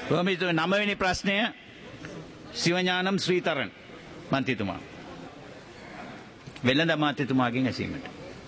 නවවෙනි ප්‍රශ්නය සිවඥානම් ශ්‍රීතරන් මන්ත්‍රීතුමා. වෙළඳ අමාත්‍යතුමාගෙන් ඇසීමට.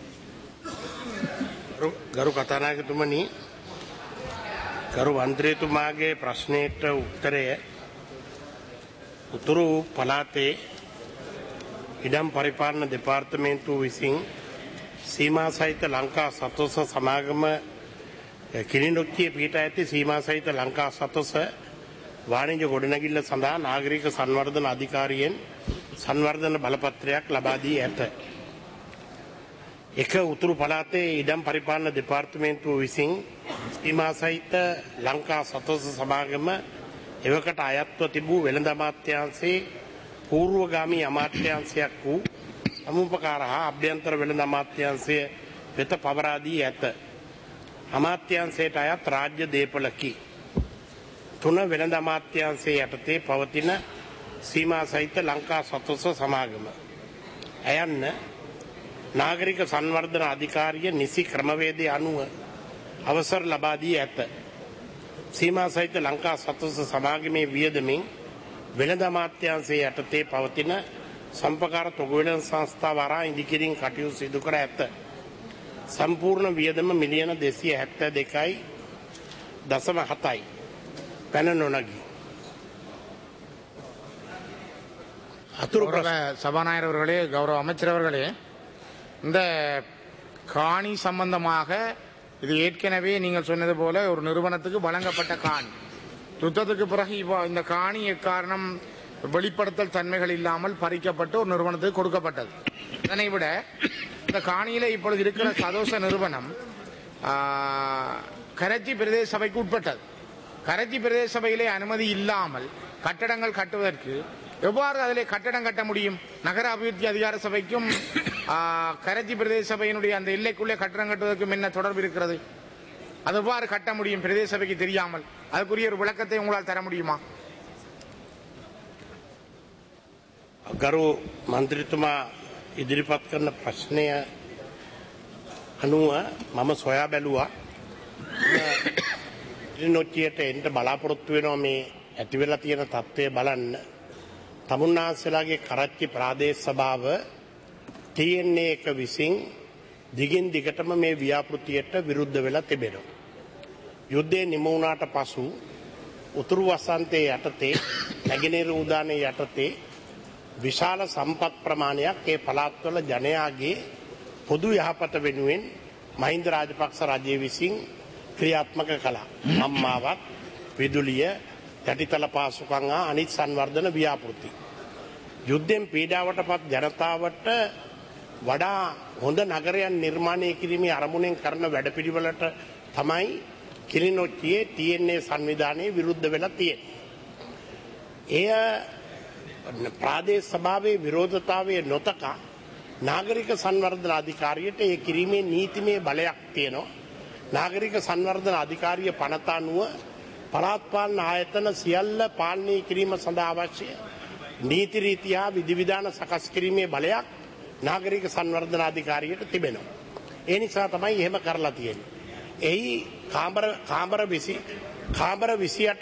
ගරු කතානායකතුමනි, ගරු මන්ත්‍රීතුමාගේ ප්‍රශ්නයට උත්තරය උතුරු පළාතේ ඉඩම් පරිපාලන දෙපාර්තමේන්තුව විසින් සීමා සහිත ලංකා සතොස සමාගම කිලිනොක්කිය පිහිට ඇති සීමා සහිත ලංකා සතොස වාණිජ්‍ය ගොඩනැගිල්ල සඳහා නාගරික සංවර්ධන අධිකාරියෙන් සංවර්ධන බලපත්‍රයක් ලබා දී ඇත. එක උතුරු පළාතේ ඉඩම් පරිපාලන දෙපාර්තමේන්තුව විසින් සීමා සහිත ලංකා සතොස සමාගම එවකට අයත්ව තිබූ වෙළඳ අමාත්‍යාංශයේ පූර්වගාමී අමාත්‍යාංශයක් වූ සමුපකාර හා අභ්‍යන්තර වෙළඳ අමාත්‍යාංශය වෙත පවරා දී ඇත. අමාත්‍යාංශයට අයත් රාජ්‍ය දේපලකි. 3 වෙළඳ අමාත්‍යාංශයේ යටතේ පවතින සීමා සහිත ලංකා සතොස සමාගම ඇයන්න නාගරික සංවර්ධන අධිකාරිය නිසි ක්‍රමවේදය අනුව අවසර ලබා දී ඇත. සීමා සහිත ලංකා සතොස සමාගමේ වියදමින් වෙළඳ අමාත්‍යාංශයේ යටතේ පවතින සම්පකාර තොග වෙළඳ සංස්ථාව වරා ඉදිකිරීම කටයුතු සිදු කර ඇත. සම්පූර්ණ වියදම මිලියන 272.7යි. පැන නොනගී. சபாநாயகர் அவர்களே, கௌரவ அமைச்சர் அவர்களே, இந்த காணி சம்பந்தமாக இது ஏற்கனவே நீங்கள் சொன்னது போல ஒரு நிறுவனத்துக்கு வழங்கப்பட்ட காணி. யுத்தத்துக்கு பிறகு இந்த காணி எக்காரணம் வெளிப்படுத்தல் தன்மைகள் இல்லாமல் பறிக்கப்பட்டு ஒரு நிறுவனத்துக்கு கொடுக்கப்பட்டது. இதனை விட இந்த காணியில இப்பொழுது இருக்கிற சதோச நிறுவனம் கரைச்சி பிரதேச சபைக்கு உட்பட்டது. கரைச்சி பிரதேச சபையிலே அனுமதி இல்லாமல் கட்டடங்கள் கட்டுவதற்கு எவ்வாறு அதிலே கட்டடம் கட்ட முடியும்? நகர அபிவிருத்தி அதிகார சபைக்கும் கரைச்சி பிரதேச சபையினுடைய அந்த எல்லைக்குள்ளே கட்டடம் கட்டுவதற்கும் என்ன தொடர்பு இருக்கிறது? அது எவ்வாறு கட்ட முடியும் பிரதேச சபைக்கு தெரியாமல்? அதுக்குரிய ஒரு விளக்கத்தை உங்களால் தர முடியுமா? ගරු මන්ත්‍රීතුමා ඉදිරිපත් කරන ප්‍රශ්නය අනුව මම සොයා බැලුවා. කිලිනොච්චියට එන්න බලාපොරොත්තු වෙනවා මේ ඇති වෙලා තියෙන තත්ත්වය බලන්න. තමුන්නාන්සේලාගේ කරච්චි ප්‍රාදේශ සභාව TNA එක විසින් දිගින් දිගටම මේ ව්‍යාපෘතියට විරුද්ධ වෙලා තිබෙනවා. යුද්ධය නිම වුණාට පසු උතුරු වසන්තයේ යටතේ නැගෙනහිර උදානයේ යටතේ විශාල සම්පත් ප්‍රමාණයක් ඒ පළාත්වල ජනයාගේ පොදු යහපත වෙනුවෙන් මහින්ද රාජපක්ෂ රජය විසින් ක්‍රියාත්මක කළා. අම්මාවත් විදුලිය යටිතල පාසුකම් හා අනිත් සංවර්ධන ව්‍යාපෘති. යුද්ධෙන් පීඩාවටපත් ජනතාවට වඩා හොඳ නගරයන් නිර්මාණය කිරීමේ අරමුණෙන් කරන වැඩපිළිවෙලට තමයි කිලිනොච්චියේ TNA සංවිධානයේ විරුද්ධ වෙලා තියෙන්නේ. එය ප්‍රාදේශ සභාවේ විරෝධතාවයේ නොතකා නාගරික සංවර්ධන අධිකාරියට ඒ කිරීමේ නීතිමය බලයක් තියෙනවා. නාගරික සංවර්ධන අධිකාරිය පනත අනුව පළාත් පාලන ආයතන සියල්ල පාලනය කිරීම සඳහා අවශ්‍ය නීති රීති හා විධිවිධාන සකස් කිරීමේ බලයක් නාගරික සංවර්ධන අධිකාරියට තිබෙනවා. ඒ නිසා තමයි එහෙම කරලා තියෙන්නේ. එහි කාමර 28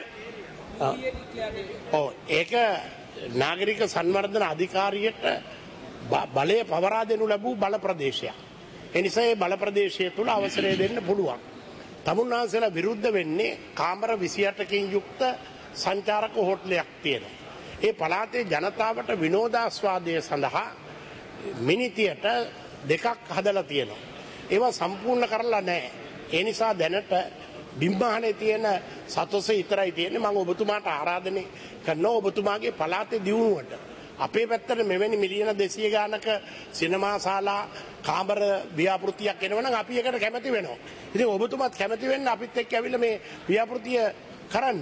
ඒක නාගරික සංවර්ධන අධිකාරියට බලය පවරා දෙනු ලැබූ බල ප්‍රදේශයක්. ඒ නිසා ඒ බල ප්‍රදේශය තුල අවසරය දෙන්න පුළුවන්. තමුන්නාන්සේලා විරුද්ධ වෙන්නේ කාමර 28කින් යුක්ත සංචාරක හෝටලයක් තියෙනවා. ඒ පළාතේ ජනතාවට විනෝදාස්වාදය සඳහා මිනිතියට දෙකක් හදලා තියෙනවා. ඒවා සම්පූර්ණ කරලා නැහැ. ඒ නිසා දැනට බිම්බහනේ තියෙන සතොස විතරයි තියෙන්නේ. මම ඔබතුමාට ආරාධනය කරනවා ඔබතුමාගේ පළාතේ දියුණුවට අපේ පැත්තට මෙවැනි මිලියන 200 ගානක සිනමා ශාලා කාමර ව්‍යාපෘතියක් එනවනම් අපි ඒකට කැමති වෙනවා. ඉතින් ඔබතුමාත් කැමති වෙන්න අපිත් එක්ක ඇවිල්ලා මේ ව්‍යාපෘතිය කරන්න.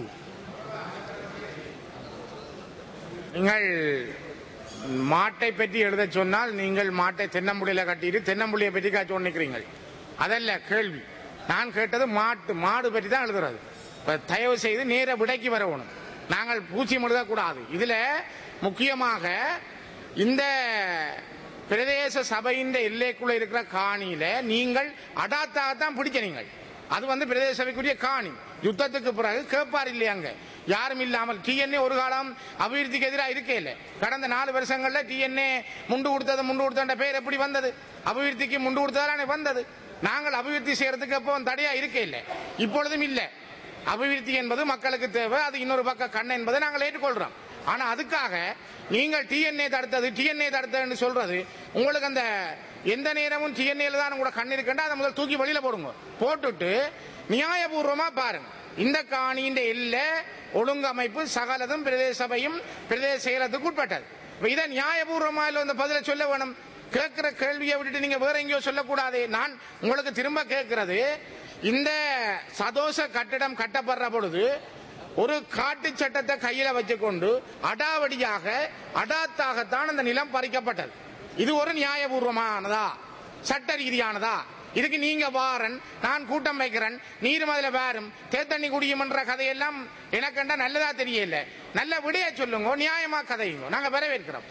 நீங்கள் மாட்டை பற்றி எழுத சொன்னால் நீங்கள் மாட்டை தென்னம்புள்ளியில கட்டிட்டு தென்னம்புள்ளியை பற்றி காய்ச்சி நினைக்கிறீர்கள். அதல்ல கேள்வி. நான் கேட்டது மாடு பற்றி தான் எழுதுறது. தயவு செய்து நேர விடைக்கு வரணும். நாங்கள் பூச்சி எழுதக்கூடாது. இதுல முக்கியமாக இந்த பிரதேச சபையின் எல்லைக்குள்ள இருக்கிற காணியில நீங்கள் அடாத்தாக தான் பிடிச்ச நீங்கள் அது பிரதேச சபைக்குரிய காணி. யுத்தத்துக்கு பிறகு கேட்பார் இல்லையாங்க யாரும் இல்லாமல் டிஎன்ஏ ஒரு காலம் அபிவிருத்திக்கு எதிராக இருக்கே இல்லை. கடந்த 4 வருஷங்கள்ல டிஎன்ஏ முண்டு கொடுத்த பேர் எப்படி வந்தது? அபிவிருத்திக்கு முண்டு கொடுத்ததானே வந்தது. நாங்கள் அபிவிருத்தி செய்யறதுக்கு எப்போ தடையா இருக்கே இல்லை, இப்பொழுதும் இல்லை. அபிவிருத்தி என்பது மக்களுக்கு தேவை, அது இன்னொரு பக்கம் கண் என்பதை நாங்கள் ஏற்றுக்கொள்றோம். ஆனா அதுக்காக நீங்கள் டிஎன்ஏ தடுத்ததுன்னு சொல்றது, உங்களுக்கு அந்த எந்த நேரமும் டிஎன்ஏல தான் உங்களோட கண் இருக்குன்னா அதை முதல் தூக்கி வெளியில போடுங்க. போட்டுட்டு நியாயபூர்வமா பாருங்க. இந்த காணியின் எல்லை ஒழுங்கமைப்பு சகலதும் பிரதேச சபையும் பிரதேச செயலத்துக்கு உட்பட்டது. இதை நியாயபூர்வமா இல்ல இந்த பதில சொல்ல வேணும். கேட்கிற கேள்வியை விட்டுட்டு நீங்க வேற எங்கேயோ சொல்லக்கூடாது. நான் உங்களுக்கு திரும்ப கேட்கிறது, இந்த சதோஷ கட்டிடம் கட்டப்படுற பொழுது ஒரு காட்டு சட்டத்தை கையில வச்சுக்கொண்டு அடாவடியாக அடாத்தாகத்தான் அந்த நிலம் பறிக்கப்பட்டது. இது ஒரு நியாயபூர்வமானதா, சட்ட ரீதியானதா? இதுக்கு நீங்க வாரன், நான் கூட்டம் வைக்கிறேன், நீரும் அதுல வேறும் தேத்தண்ணி குடியும்ன்ற கதையெல்லாம் எனக்கண்டா நல்லதா தெரியல. நல்ல விடைய சொல்லுங்க, நியாயமா கதையுங்க, நாங்க வரவேற்கிறோம்.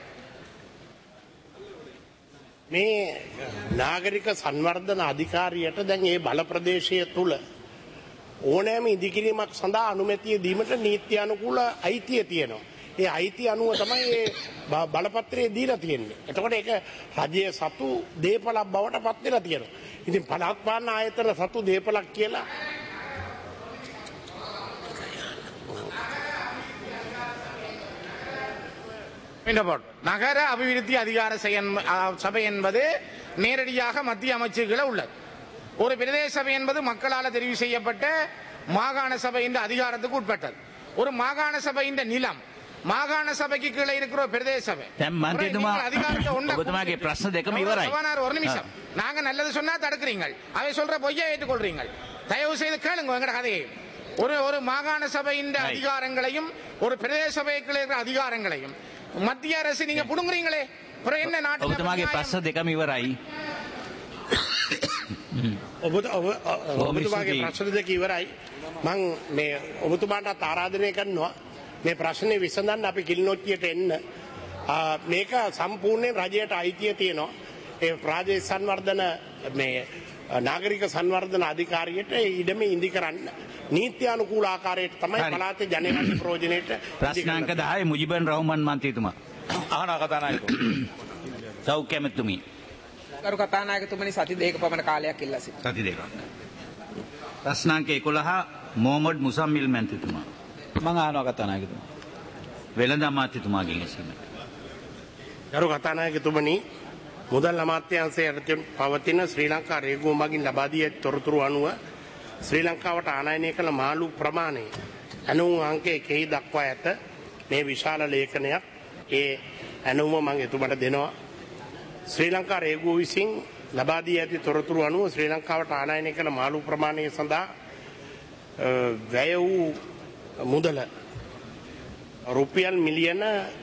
මේ නාගරික සංවර්ධන අධිකාරියට දැන් ඒ බල ප්‍රදේශය තුල ඕනෑම ඉදිකිරීමක් සඳහා අනුමැතිය දීමට නීත්‍යානුකූල අයිතිය තියෙනවා. ඒ අයිතිය අනුව තමයි ඒ බලපත්‍රය දීලා තියෙන්නේ. එතකොට ඒක රජයේ සතු දේපලක් බවට පත් වෙලා තියෙනවා. ඉතින් පළාත් පාලන ආයතන සතු දේපලක් කියලා நகர அபிவிருத்தி அதிகார சபை என்பது நேரடியாக மத்திய அமைச்சர்களை உள்ளது. ஒரு பிரதேச சபை என்பது மக்களால் தெரிவு செய்யப்பட்ட மாகாண சபை என்ற அதிகாரத்துக்கு உட்பட்டது. ஒரு மாகாண சபை என்ற நிலம் மாகாண சபைக்கு கீழே இருக்கிற பிரதேச சபை ஒரு நிமிஷம், நாங்க நல்லது சொன்னா தடுக்கிறீங்க, அவை சொல்ற பொய்யா ஏற்றுக்கொள்றீங்க. தயவு செய்து கேளுங்க எங்கட கதையை. ஒரு மாகாண சபையின் அதிகாரங்களையும் ஒரு பிரதேச சபைக்கு இருக்கிற அதிகாரங்களையும் மத்திய அரசு நீங்க புடுங்குறீங்களே, அப்புறம் என்ன நாட்டு ඔබතුමාගේ ප්‍රශ්න දෙකම ඉවරයි. ඔබතුමාගේ ප්‍රශ්න දෙක ඉවරයි. මං මේ ඔබතුමාට ආරාධනය කරනවා මේ ප්‍රශ්නේ විසඳන්න අපි කිලිනොච්චියට එන්න. මේක සම්පූර්ණයෙන් රජයට අයිතිය තියෙනවා. ඒ ප්‍රාදේශ සංවර්ධන මේ නාගරික සංවර්ධන අධිකාරියට ඉඩම ඉදි කරන්න නීත්‍යානුකූල ආකාරයට තමයි පළාතේ ජනගහන ප්‍රයෝජනෙට. ප්‍රශ්නාංක 10 මුජිබන් රහමන් මන්ත්‍රීතුමා. අහනවා කතානායකතුමනි. සෞඛ්‍ය ඇමතුමනි. කරු කතානායකතුමනි සති දෙකක පමණ කාලයක් ඉල්ලා සිටිනවා. සති දෙකක්. ප්‍රශ්නාංක 11 මොහමඩ් මුසම්මිල් මන්ත්‍රීතුමා. මම අහනවා කතානායකතුමා. වෙළඳ අමාත්‍යතුමාගෙන් ඇසීමට. කරු කතානායකතුමනි, මුදල් අමාත්‍යාංශයේ යටතේ පවතින ශ්‍රී ලංකා රේගුව මගින් ලබා දී ඇති තොරතුරු අනුව ශ්‍රී ලංකාවට ආනයනය කළ මාළු ප්‍රමාණය ඇනුම් අංක 1 දක්වා ඇත. මේ විශාල ලේඛනයක්. ඒ ඇනුම මම එතුමට දෙනවා. ශ්‍රී ලංකා රේගුව විසින් ලබා දී ඇති තොරතුරු අනුව ශ්‍රී ලංකාවට ආනයනය කළ මාළු ප්‍රමාණය සඳහා වැය වූ මුදල රුපියල් මිලියන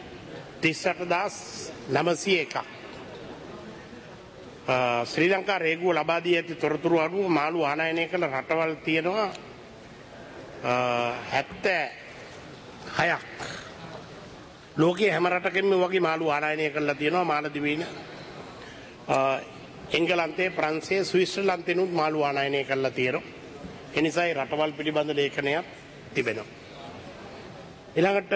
38901ක්. ශ්‍රී ලංකා රේගුව ලබා දී ඇති තොරතුරු අනුව මාළු ආනයනය කළ රටවල් තියෙනවා 76ක්. ලෝකයේ හැම රටකෙම වගේ මාළු ආනයනය කරලා තියෙනවා. මාලදිවයින, එංගලන්තයේ, ප්‍රංශයේ, ස්විට්සර්ලන්තෙනුත් මාළු ආනයනය කරලා තියෙනවා. ඒ නිසා ඒ රටවල් පිළිබඳ ලේඛනයක් තිබෙනවා. ඊළඟට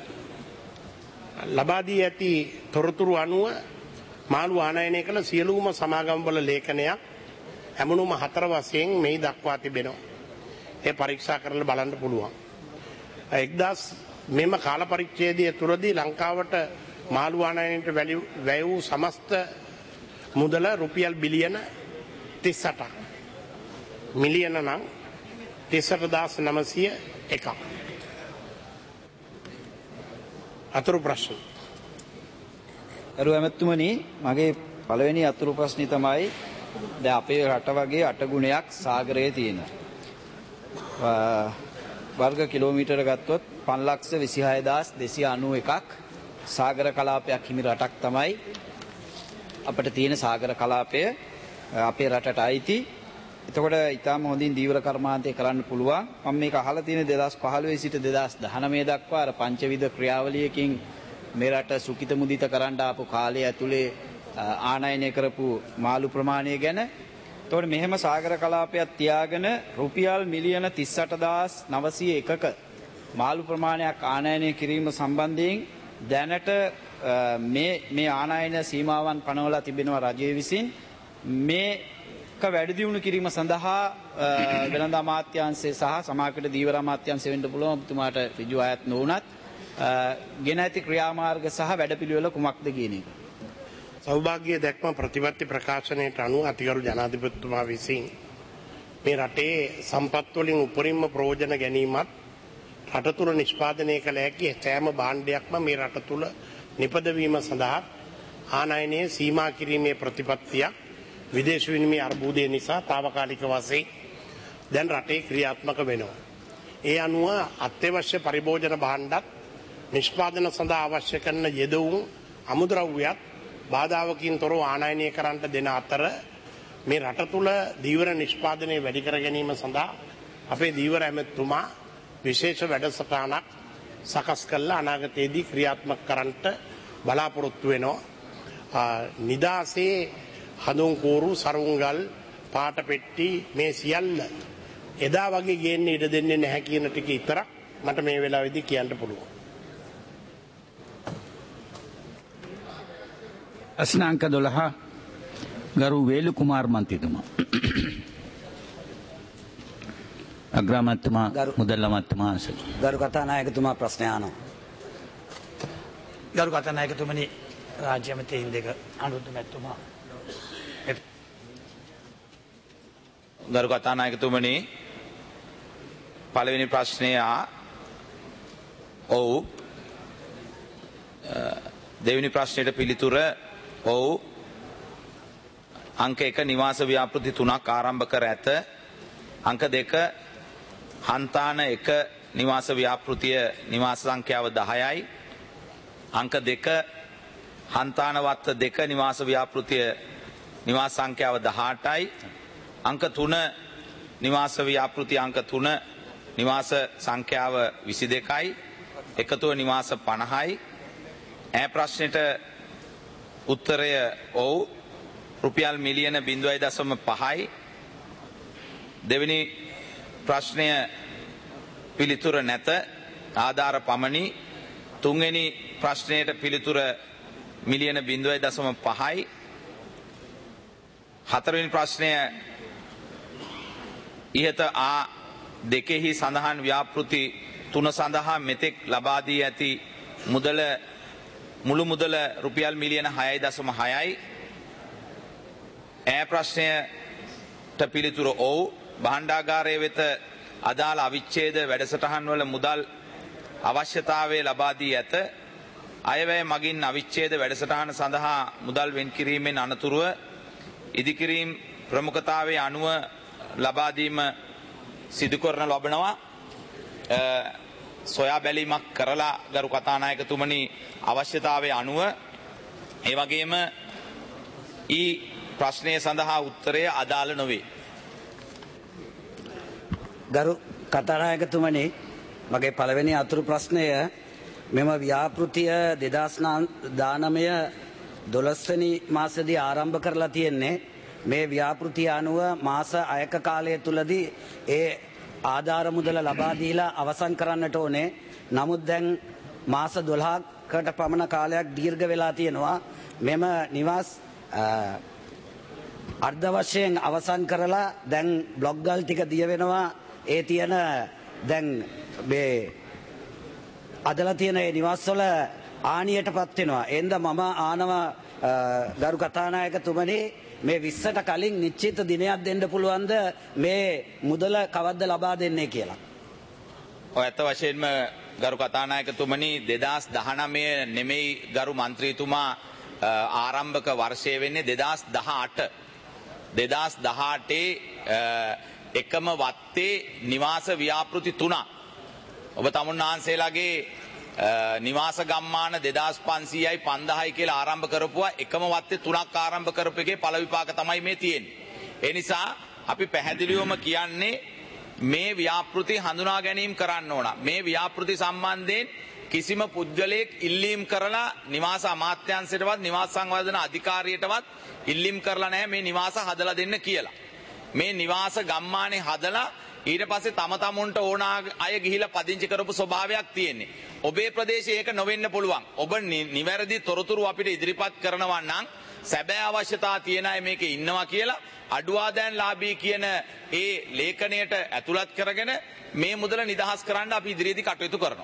ලබා දී ඇති තොරතුරු අනුව මාළු ආනයනය කළ සියලුම සමාගම්වල ලේඛනයක් හැමෝම 4 වශයෙන් මේ දක්වා තිබෙනවා. ඒ පරීක්ෂා කරලා බලන්න පුළුවන්. මෙම කාල පරිච්ඡේදය තුරදී ලංකාවට මාළු ආනයනයට වැය වූ සමස්ත මුදල රුපියල් බිලියන 38ක්. මිලියන නම් 38901ක්. අතුරු ප්‍රශ්න. කරු ඇමතුමනි, මගේ පළවෙනි අතුරු ප්‍රශ්නේ තමයි දැන් අපේ රට වගේ 8 ගුණයක් සාගරයේ තියෙනවා. වර්ග කිලෝමීටර ගත්තොත් 5,26,291ක් සාගර කලාපයක් හිමි රටක් තමයි අපිට තියෙන සාගර කලාපය අපේ රටට අයිති. එතකොට ඊටාම හොඳින් දීවර කර්මාන්තය කරන්න පුළුවන්. මම මේක අහලා තියෙන 2015 සිට 2019 දක්වා අර පංචවිධ ක්‍රියාවලියකින් මේ රට සුඛිත මුදිත කරන්න ආපු කාලය ඇතුලේ ආනයනය කරපු මාළු ප්‍රමාණය ගැන එතකොට මෙහෙම සාගර කලාපයක් තියාගෙන රුපියල් මිලියන 38,901ක මාළු ප්‍රමාණයක් ආනයනය කිරීම සම්බන්ධයෙන් දැනට මේ ආනයන සීමාවන් පනවලා තිබෙනවා රජය විසින්. මේක වැඩි දියුණු කිරීම සඳහා වෙළඳ අමාත්‍යාංශය සහ සමාජයට දීවර අමාත්‍යාංශය වෙන්න පුළුවන් ඔබතුමාට ඍජු අයත් නොවුනත් ගෙන ඇති ක්‍රියාමාර්ග සහ වැඩපිළිවෙල කුමක්ද කියන එක. සෞභාග්‍ය දැක්ම ප්‍රතිපත්ති ප්‍රකාශනයට අනුව අතිගරු ජනාධිපතිතුමා විසින් මේ රටේ සම්පත් වලින් උපරිම ප්‍රයෝජන ගැනීමත් රට තුළ නිෂ්පාදනය කළ හැකි සෑම භාණ්ඩයක්ම මේ රට තුළ නිපදවීම සඳහා ආනයනයේ සීමා කිරීමේ ප්‍රතිපත්තියක් විදේශ විනිමය අර්බුදය නිසා తాවකාලික වශයෙන් දැන් රටේ ක්‍රියාත්මක වෙනවා. ඒ අනුව අත්‍යවශ්‍ය පරිභෝජන භාණ්ඩත් නිෂ්පාදන සඳහා අවශ්‍ය කරන යෙදවුම් අමුද්‍රව්‍යත් බාධාවකින් තොරව ආනයනය කරන්නට දෙන අතර මේ රට තුළ දීවර නිෂ්පාදනය වැඩි කර ගැනීම සඳහා අපේ දීවර ඇමතුමා විශේෂ වැඩසටහනක් සකස් කරලා අනාගතයේදී ක්‍රියාත්මක කරන්නට බලාපොරොත්තු වෙනවා. නිදාසේ හඳුන් කෝරු සරුංගල් පාට පෙට්ටි මේ සියල්ල එදා වගේ ගේන්න ඉඩ දෙන්නේ නැහැ කියන ටික විතරක් මට මේ වෙලාවේදී කියන්න පුළුවන්. අස්නාංක 12 ගරු වේලු කුමාර් මන්ත්‍රීතුමා. අග්‍රාමාත්‍යතුමා මුදල් අමාත්‍යතුමා ගරු කතානායකතුමා ප්‍රශ්න අහනවා. ගරු කතානායකතුමනි රාජ්‍ය මන්ත්‍රීන් දෙක අනුරුද්ධ මැතිතුමා. ගරු කතානායකතුමනි පළවෙනි ප්‍රශ්නය ඔව් දෙවෙනි ප්‍රශ්නයට පිළිතුර ඔව් අංක 1 නිවාස ව්‍යාපෘති 3ක් ආරම්භ කර ඇත. අංක 2 හන්තාන 1 නිවාස ව්‍යාපෘතිය නිවාස සංඛ්‍යාව 10යි. අංක 2 හන්තාන වත්ත 2 නිවාස ව්‍යාපෘතිය නිවාස සංඛ්‍යාව 18යි. අංක 3 නිවාස ව්‍යාපෘති අංක 3 නිවාස සංඛ්‍යාව 22යි. එකතුව නිවාස 50යි. ඈ ප්‍රශ්නෙට උත්තරය ඔව් රුපියල් මිලියන 0.5යි. දෙවෙනි ප්‍රශ්නය පිළිතුර නැත ආධාර පමණි. තුන්වෙනි ප්‍රශ්නයට පිළිතුර මිලියන 0.5යි. හතරවෙනි ප්‍රශ්නය ඉහත දෙකෙහි සඳහන් ව්‍යාපෘති 3 සඳහා මෙතෙක් ලබා දී ඇති මුළු මුදල රුපියල් මිලියන 6.6යි. ඈ ප්‍රශ්නයට පිළිතුර ඔව් භාණ්ඩාගාරය වෙත අදාළ අවිච්ඡේද වැඩසටහන් වල මුදල් අවශ්‍යතාවය ලබා දී ඇත. අයවැය මගින් අවිච්ඡේද වැඩසටහන සඳහා මුදල් වෙන් කිරීමෙන් අනතුරුව ඉදිකිරීම් ප්‍රමුඛතාවයේ අනුව ලබා දීම සිදු කරන ලබනවා. සොයා බැලීමක් කරලා ගරු කතානායකතුමනි අවශ්‍යතාවයේ අනුව ඒ වගේම ඊ ප්‍රශ්නය සඳහා උත්තරය අදාළ නොවේ. ගරු කතානායකතුමනි මගේ පළවෙනි අතුරු ප්‍රශ්නය මෙම ව්‍යාපෘතිය 2019 12 වෙනි මාසෙදී ආරම්භ කරලා තියෙන්නේ. මේ ව්‍යාපෘතිය අනුව මාස 6ක කාලය තුලදී ඒ ආධාර මුදල ලබා දීලා අවසන් කරන්නට ඕනේ. නමුත් දැන් මාස 12කට පමණ කාලයක් දීර්ඝ වෙලා තියෙනවා. මෙම නිවාස අර්ධ වශයෙන් අවසන් කරලා දැන් බ්ලොක් ගල් ටික දිය වෙනවා. ඒ තියෙන දැන් මේ අදලා තියෙන ඒ නිවාස්වල ආනියටපත් වෙනවා. එඳ මම ආනවා ගරු කතානායකතුමනි මේ 20ට කලින් නිශ්චිත දිනයක් දෙන්න පුළුවන්ද මේ මුදල කවද්ද ලබා දෙන්නේ කියලා? ඔය ඇත්ත වශයෙන්ම ගරු කතානායකතුමනි 2019 නෙමෙයි ගරු මන්ත්‍රීතුමා ආරම්භක වර්ෂය වෙන්නේ 2018. 2018 එකම වත්තේ නිවාස ව්‍යාපෘති 3ක්. ඔබ තමුන්නාන්සේලාගේ නිවාස ගම්මාන 2500යි 5000යි කියලා ආරම්භ කරපුවා එකම වත්තේ 3ක් ආරම්භ කරපු එකේ පළ විපාක තමයි මේ තියෙන්නේ. ඒ නිසා අපි පැහැදිලිවම කියන්නේ මේ ව්‍යාපෘති හඳුනා ගැනීම කරන්න ඕන. මේ ව්‍යාපෘති සම්බන්ධයෙන් කිසිම පුද්ගලයෙක් ඉල්ලීම් කරලා නිවාස අමාත්‍යාංශයටවත් නිවාස සංවර්ධන අධිකාරියටවත් ඉල්ලීම් කරලා නැහැ මේ නිවාස හදලා දෙන්න කියලා. මේ නිවාස ගම්මානේ හදලා ඊට පස්සේ තම තමුන්ට ඕන අය ගිහිලා පදිංචි කරපු ස්වභාවයක් තියෙන්නේ. ඔබේ ප්‍රදේශයේ ඒක නොවෙන්න පුළුවන්. ඔබ නිවැරදි තොරතුරු අපිට ඉදිරිපත් කරනවා නම් සැබෑ අවශ්‍යතා තියෙන අය මේකේ ඉන්නවා කියලා අඩුවාදෑන් ලාභී කියන ඒ ලේඛනයට ඇතුළත් කරගෙන මේ මුදල නිදහස් කරන්න අපි ඉදිරියේදී කටයුතු කරනවා.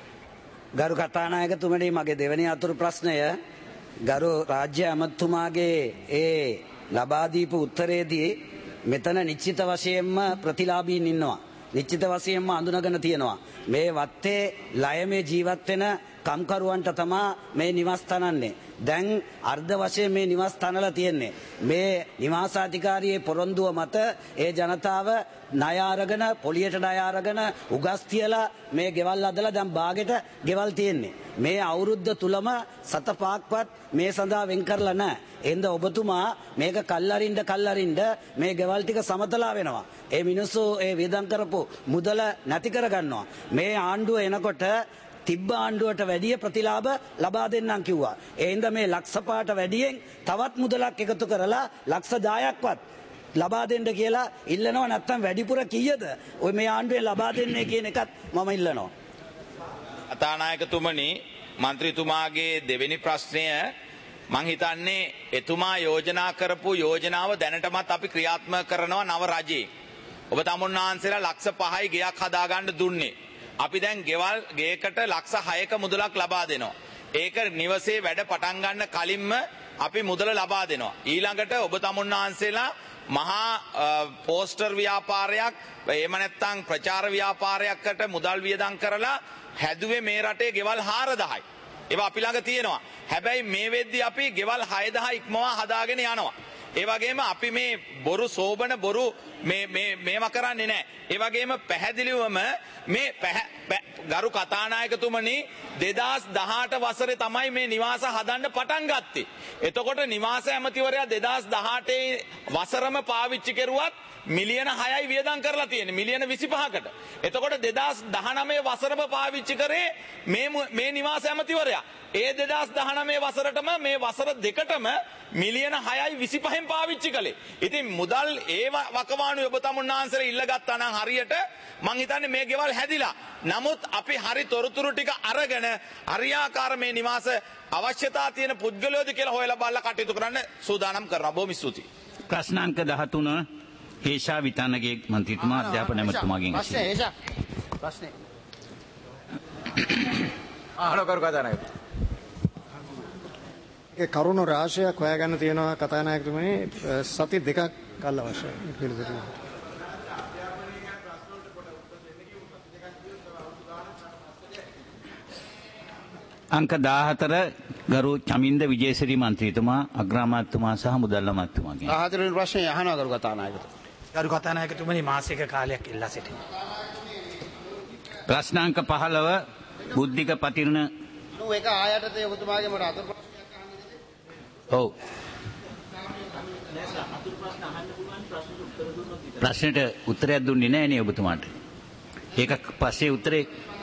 ගරු කතානායකතුමනි මගේ දෙවෙනි අතුරු ප්‍රශ්නය ගරු රාජ්‍ය ඇමතුමාගේ ඒ ලබා දීපු උත්තරේදී මෙතන නිශ්චිත වශයෙන්ම ප්‍රතිලාභීන් ඉන්නවා. නිශ්චිත වශයෙන්ම අඳුනගෙන තියෙනවා. මේ වත්තේ ලයමේ ජීවත් වෙන කම්කරුවන්ට තමා මේ නිවාස තනන්නේ. දැන් අර්ධ වශයෙන් මේ නිවාස තනලා තියෙන්නේ. මේ නිවාසාධිකාරියේ පොරොන්දුව මත ඒ ජනතාව ණය අරගෙන පොලියට ණය අරගෙන උගස් තියලා මේ ගෙවල් අදලා දැන් බාගෙට ගෙවල් තියෙන්නේ. මේ අවුරුද්ද තුලම සතපාක්වත් මේ සඳහා වෙන් කරලා නැහැ. එහෙනම් ඔබතුමා මේක කල්ලරින්ද මේ ගෙවල් ටික සමතලා වෙනවා. ඒ මිනිස්සු ඒ වේදම් කරපු මුදල නැති කර ගන්නවා. මේ ආණ්ඩුව එනකොට තිබ්බ ආණ්ඩුවට වැඩිය ප්‍රතිලාභ ලබා දෙන්නම් කිව්වා. ඒ හින්දා මේ ලක්ෂ පාට වැඩියෙන් තවත් මුදලක් එකතු කරලා ලක්ෂ 10ක්වත් ලබා දෙන්න කියලා ඉල්ලනවා. නැත්තම් වැඩිපුර කීයද ඔය මේ ආණ්ඩුවේ ලබා දෙන්නේ කියන එකත් මම ඉල්ලනවා. අතානායකතුමනි මන්ත්‍රීතුමාගේ දෙවෙනි ප්‍රශ්නය මං හිතන්නේ එතුමා යෝජනා කරපු යෝජනාව දැනටමත් අපි ක්‍රියාත්මක කරනවා නව රජයේ. ඔබ තමුන්නාන්සේලා ලක්ෂ 5යි ගෙයක් හදාගන්න දුන්නේ. අපි දැන් ගෙවල් ගේකට ලක්ෂ 6ක මුදලක් ලබා දෙනවා. ඒක නිවසේ වැඩ පටන් ගන්න කලින්ම අපි මුදල ලබා දෙනවා. ඊළඟට ඔබ තමුන්නාන්සේලා මහා පෝස්ටර් ව්‍යාපාරයක් එහෙම නැත්නම් ප්‍රචාර ව්‍යාපාරයකට මුදල් වියදම් කරලා හැදුවේ මේ රටේ ගෙවල් 4000යි. ඒවා අපි ළඟ තියෙනවා. හැබැයි මේ වෙද්දී අපි ගෙවල් 6000 ඉක්මවා හදාගෙන යනවා. ඒ වගේම අපි මේ බොරු සෝබන බොරු මේව කරන්නේ නැහැ. ඒ වගේම පැහැදිලිවම මේ ගරු කතානායකතුමනි 2018 වසරේ තමයි මේ නිවාස හදන්න පටන් ගත්තේ. එතකොට නිවාස ඇමතිවරයා 2018 වසරම පාවිච්චි කරුවත් මිලියන 6යි වියදම් කරලා තියෙන්නේ. මිලියන 25කට. එතකොට 2019 වසරම පාවිච්චි කරේ මේ නිවාස ඇමතිවරයා. ඒ 2019 වසරටම මේ වසර දෙකටම මිලියන 6යි 25න් පාවිච්චි කළේ. ඉතින් මුදල් ඒ වකවානුවේ ඔබ තමුන්නාන්සලා ඉල්ලගත්තා නම් හරියට මං හිතන්නේ මේ ගෙවල් හැදිලා. නමුත් අපි හරි තොරතුරු ටික අරගෙන හරියාකාර මේ නිවාස අවශ්‍යතා තියෙන පුද්ගලයෝද කියලා හොයලා බලලා කටයුතු කරන්න සූදානම් කරනවා. බොහොම ස්තුතියි. ප්‍රශ්නාංක 13 හේෂා විතානගේ මන්ත්‍රීතුමා අධ්‍යාපන ඇමතුමාගෙන් ප්‍රශ්නේ ආනෝ කරු කතානායක ඒ කරුණ රාශියක් හොයාගන්න තියෙනවා කතානායකතුමනි සති දෙකක් කල් අවශ්‍යයි පිළිතුරු. අංක 14 ගරු චමින්ද විජේසිරි මන්ත්‍රීතුමා අග්‍රාමාත්‍යතුමා සහ මුදල්ල මන්ත්‍රීතුමාගෙන් 14 වෙනි ප්‍රශ්නේ අහනවා කරු කතානායකතුමනි. ගරු කතානායකතුමනි මාසික කාලයක් ඉල්ලා සිටිනවා. ප්‍රශ්නාංක 15 බුද්ධික පතිරණ ඒක ආයතනයේ ඔබතුමාගේ මට අතුරු ප්‍රශ්නයක් අහන්න ඔව් ප්‍රශ්නෙට උත්තරයක් දුන්නේ නැහැ නේ ඔබතුමාට. ඒක පස්සේ උත්තරේ